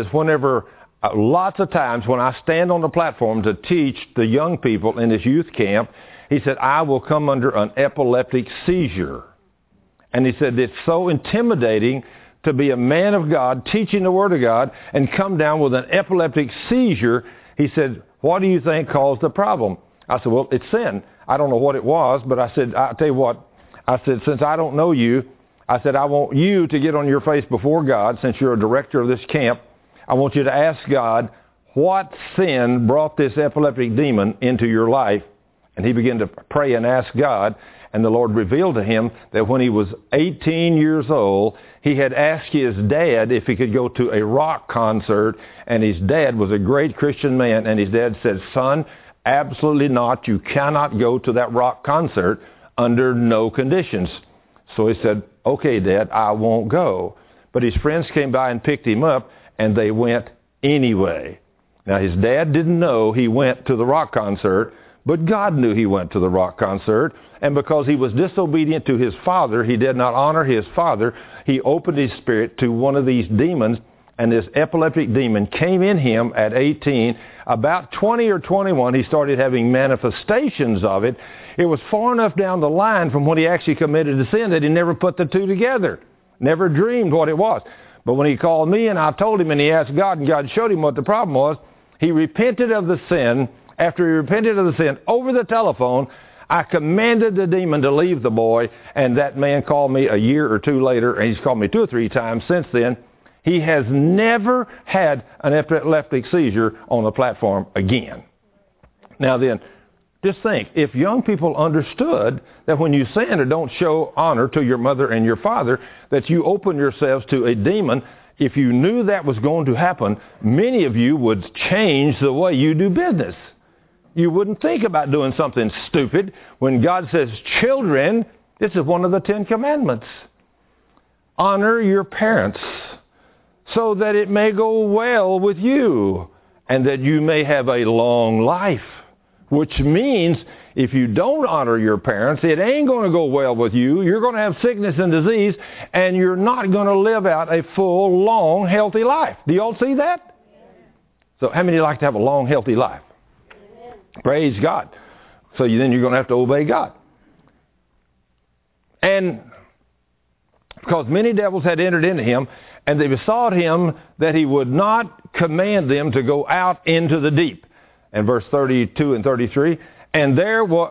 lots of times when I stand on the platform to teach the young people in this youth camp, he said, I will come under an epileptic seizure. And he said, it's so intimidating to be a man of God teaching the Word of God and come down with an epileptic seizure. He said, what do you think caused the problem? I said, well, it's sin. I don't know what it was, but I said, I'll tell you what. I said, since I don't know you, I said, I want you to get on your face before God, since you're a director of this camp. I want you to ask God, what sin brought this epileptic demon into your life? And he began to pray and ask God, and the Lord revealed to him that when he was 18 years old, he had asked his dad if he could go to a rock concert, and his dad was a great Christian man, and his dad said, son, absolutely not. You cannot go to that rock concert under no conditions. So he said, okay, Dad, I won't go. But his friends came by and picked him up, and they went anyway. Now, his dad didn't know he went to the rock concert, but God knew he went to the rock concert. And because he was disobedient to his father, he did not honor his father, he opened his spirit to one of these demons, and this epileptic demon came in him at 18. About 20 or 21, he started having manifestations of it. It was far enough down the line from when he actually committed the sin that he never put the two together, never dreamed what it was. But when he called me and I told him and he asked God, and God showed him what the problem was, he repented of the sin. After he repented of the sin over the telephone, I commanded the demon to leave the boy, and that man called me a year or two later, and he's called me 2 or 3 times since then. He has never had an epileptic seizure on the platform again. Now then, Just think, if young people understood that when you sin or don't show honor to your mother and your father, that you open yourselves to a demon, if you knew that was going to happen, many of you would change the way you do business. You wouldn't think about doing something stupid when God says, children, this is one of the 10 commandments. Honor your parents so that it may go well with you and that you may have a long life. Which means if you don't honor your parents, it ain't going to go well with you. You're going to have sickness and disease, and you're not going to live out a full, long, healthy life. Do you all see that? So how many like to have a long, healthy life? Praise God. So then you're going to have to obey God. And because many devils had entered into him, and they besought him that he would not command them to go out into the deep. And verse 32 and 33, and there was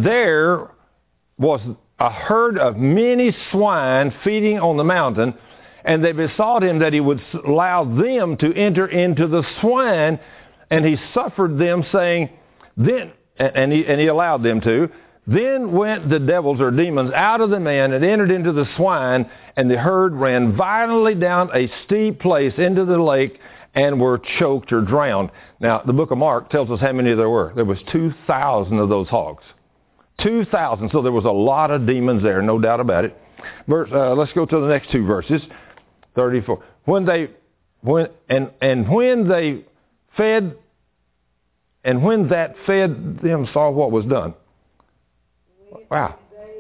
a herd of many swine feeding on the mountain, and they besought him that he would allow them to enter into the swine, and he suffered them, saying, then, and he allowed them to. Then went the devils or demons out of the man and entered into the swine, and the herd ran violently down a steep place into the lake and were choked or drowned. Now, the book of Mark tells us how many there were. There was 2,000 of those hogs. 2,000. So there was a lot of demons there, no doubt about it. Let's go to the next two verses. 34. When that fed them saw what was done. Wow.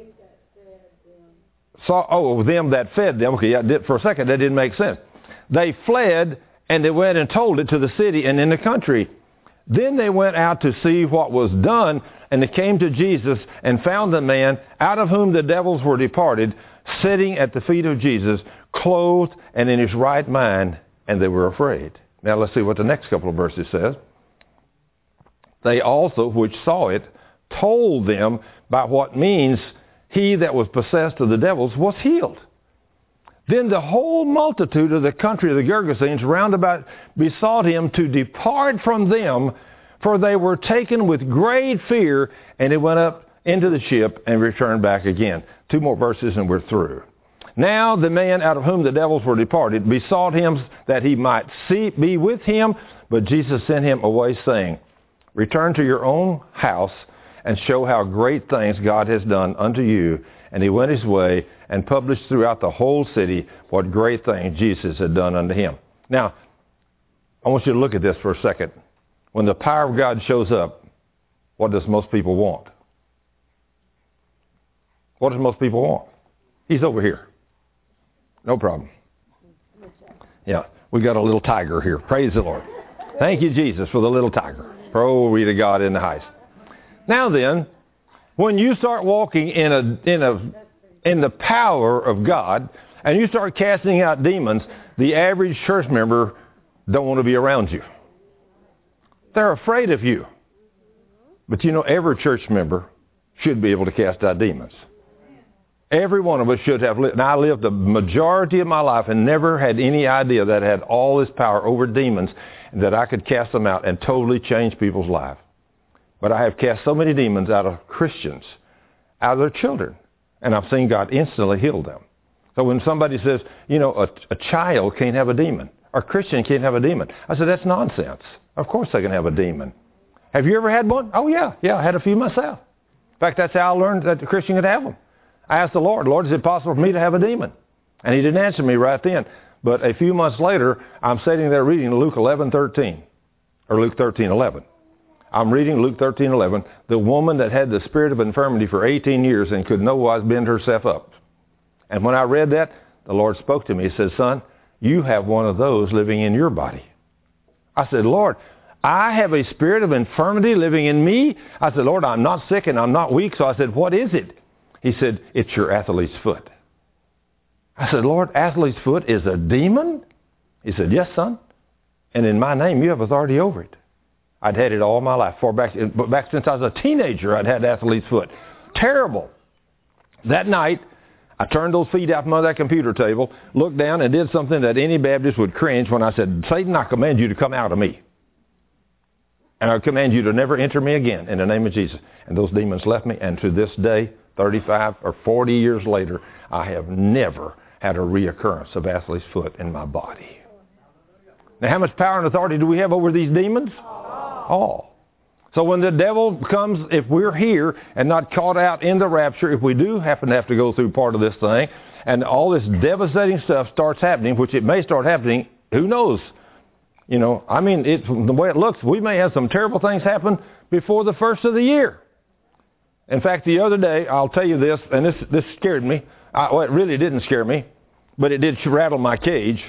Them that fed them. Okay, for a second that didn't make sense. They fled, and they went and told it to the city and in the country. Then they went out to see what was done, and they came to Jesus and found the man out of whom the devils were departed, sitting at the feet of Jesus, clothed and in his right mind, and they were afraid. Now let's see what the next couple of verses says. They also, which saw it, told them by what means he that was possessed of the devils was healed. Then the whole multitude of the country of the Gergesenes round about besought him to depart from them, for they were taken with great fear, and he went up into the ship and returned back again. Two more verses and we're through. Now the man out of whom the devils were departed besought him that he might be with him, but Jesus sent him away, saying, return to your own house and show how great things God has done unto you. And he went his way and published throughout the whole city what great things Jesus had done unto him. Now, I want you to look at this for a second. When the power of God shows up, what does most people want? What does most people want? He's over here. No problem. Yeah, we got a little tiger here. Praise the Lord. Thank you, Jesus, for the little tiger. Glory to God in the highest. Now then, when you start walking in the power of God, and you start casting out demons, the average church member don't want to be around you. They're afraid of you. But you know, every church member should be able to cast out demons. Every one of us should have lived. Now, I lived the majority of my life and never had any idea that I had all this power over demons and that I could cast them out and totally change people's lives. But I have cast so many demons out of Christians, out of their children, and I've seen God instantly heal them. So when somebody says, you know, a child can't have a demon, or a Christian can't have a demon, I said, that's nonsense. Of course they can have a demon. Have you ever had one? Oh, yeah. Yeah, I had a few myself. In fact, that's how I learned that the Christian could have them. I asked the Lord, is it possible for me to have a demon? And he didn't answer me right then. But a few months later, I'm sitting there reading Luke 11:13, or Luke 13:11. I'm reading Luke 13:11. The woman that had the spirit of infirmity for 18 years and could no wise bend herself up. And when I read that, the Lord spoke to me. He said, son, you have one of those living in your body. I said, Lord, I have a spirit of infirmity living in me. I said, Lord, I'm not sick and I'm not weak. So I said, what is it? He said, it's your athlete's foot. I said, Lord, athlete's foot is a demon? He said, yes, son. And in my name, you have authority over it. I'd had it all my life. Back since I was a teenager, I'd had athlete's foot. Terrible. That night, I turned those feet out from under that computer table, looked down, and did something that any Baptist would cringe when I said, Satan, I command you to come out of me. And I command you to never enter me again in the name of Jesus. And those demons left me. And to this day, 35 or 40 years later, I have never had a reoccurrence of Ashley's foot in my body. Now, how much power and authority do we have over these demons? All. So when the devil comes, if we're here and not caught out in the rapture, if we do happen to have to go through part of this thing, and all this devastating stuff starts happening, which it may start happening, who knows? You know, I mean, the way it looks, we may have some terrible things happen before the first of the year. In fact, the other day, I'll tell you this, and this scared me. Well, it really didn't scare me, but it did rattle my cage.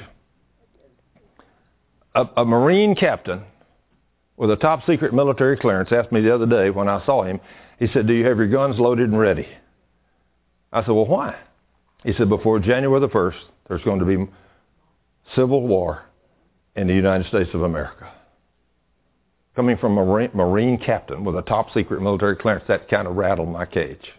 A Marine captain with a top secret military clearance asked me the other day when I saw him, he said, do you have your guns loaded and ready? I said, well, why? He said, before January the 1st, there's going to be civil war in the United States of America. Coming from a Marine captain with a top secret military clearance, that kind of rattled my cage.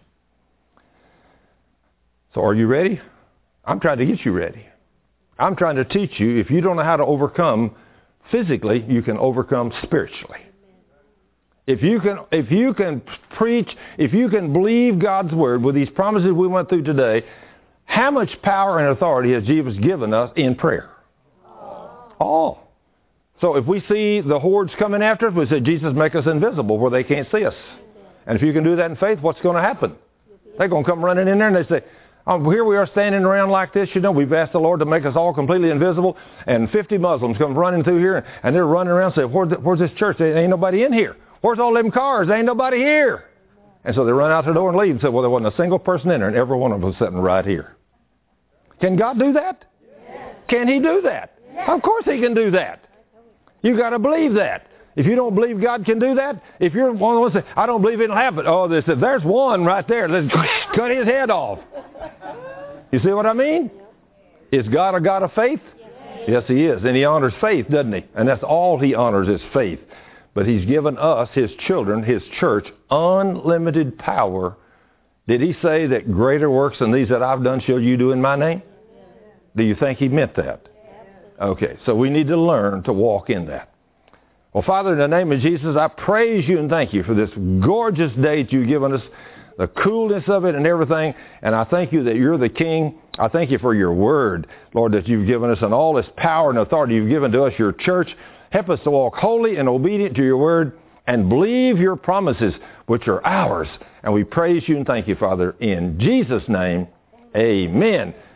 So are you ready? I'm trying to get you ready. I'm trying to teach you, if you don't know how to overcome physically, you can overcome spiritually. If you can preach, if you can believe God's word with these promises we went through today, how much power and authority has Jesus given us in prayer? All. So if we see the hordes coming after us, we say, Jesus, make us invisible where they can't see us. And if you can do that in faith, what's going to happen? They're going to come running in there and they say, oh, here we are standing around like this. You know, we've asked the Lord to make us all completely invisible. And 50 Muslims come running through here and they're running around and say, where's this church? There ain't nobody in here. Where's all them cars? There ain't nobody here. And so they run out the door and leave and say, well, there wasn't a single person in there and every one of them was sitting right here. Can God do that? Yes. Can He do that? Yes. Of course He can do that. You got to believe that. If you don't believe God can do that, if you're one of the ones that say, I don't believe it'll happen. Oh, they said, there's one right there. Let's cut his head off. You see what I mean? Is God a God of faith? Yes, He is. And He honors faith, doesn't He? And that's all He honors is faith. But He's given us, His children, His church, unlimited power. Did He say that greater works than these that I've done shall you do in my name? Do you think He meant that? Okay, so we need to learn to walk in that. Well, Father, in the name of Jesus, I praise you and thank you for this gorgeous day that you've given us, the coolness of it and everything. And I thank you that you're the King. I thank you for your word, Lord, that you've given us and all this power and authority you've given to us, your church. Help us to walk holy and obedient to your word and believe your promises, which are ours. And we praise you and thank you, Father, in Jesus' name. Amen.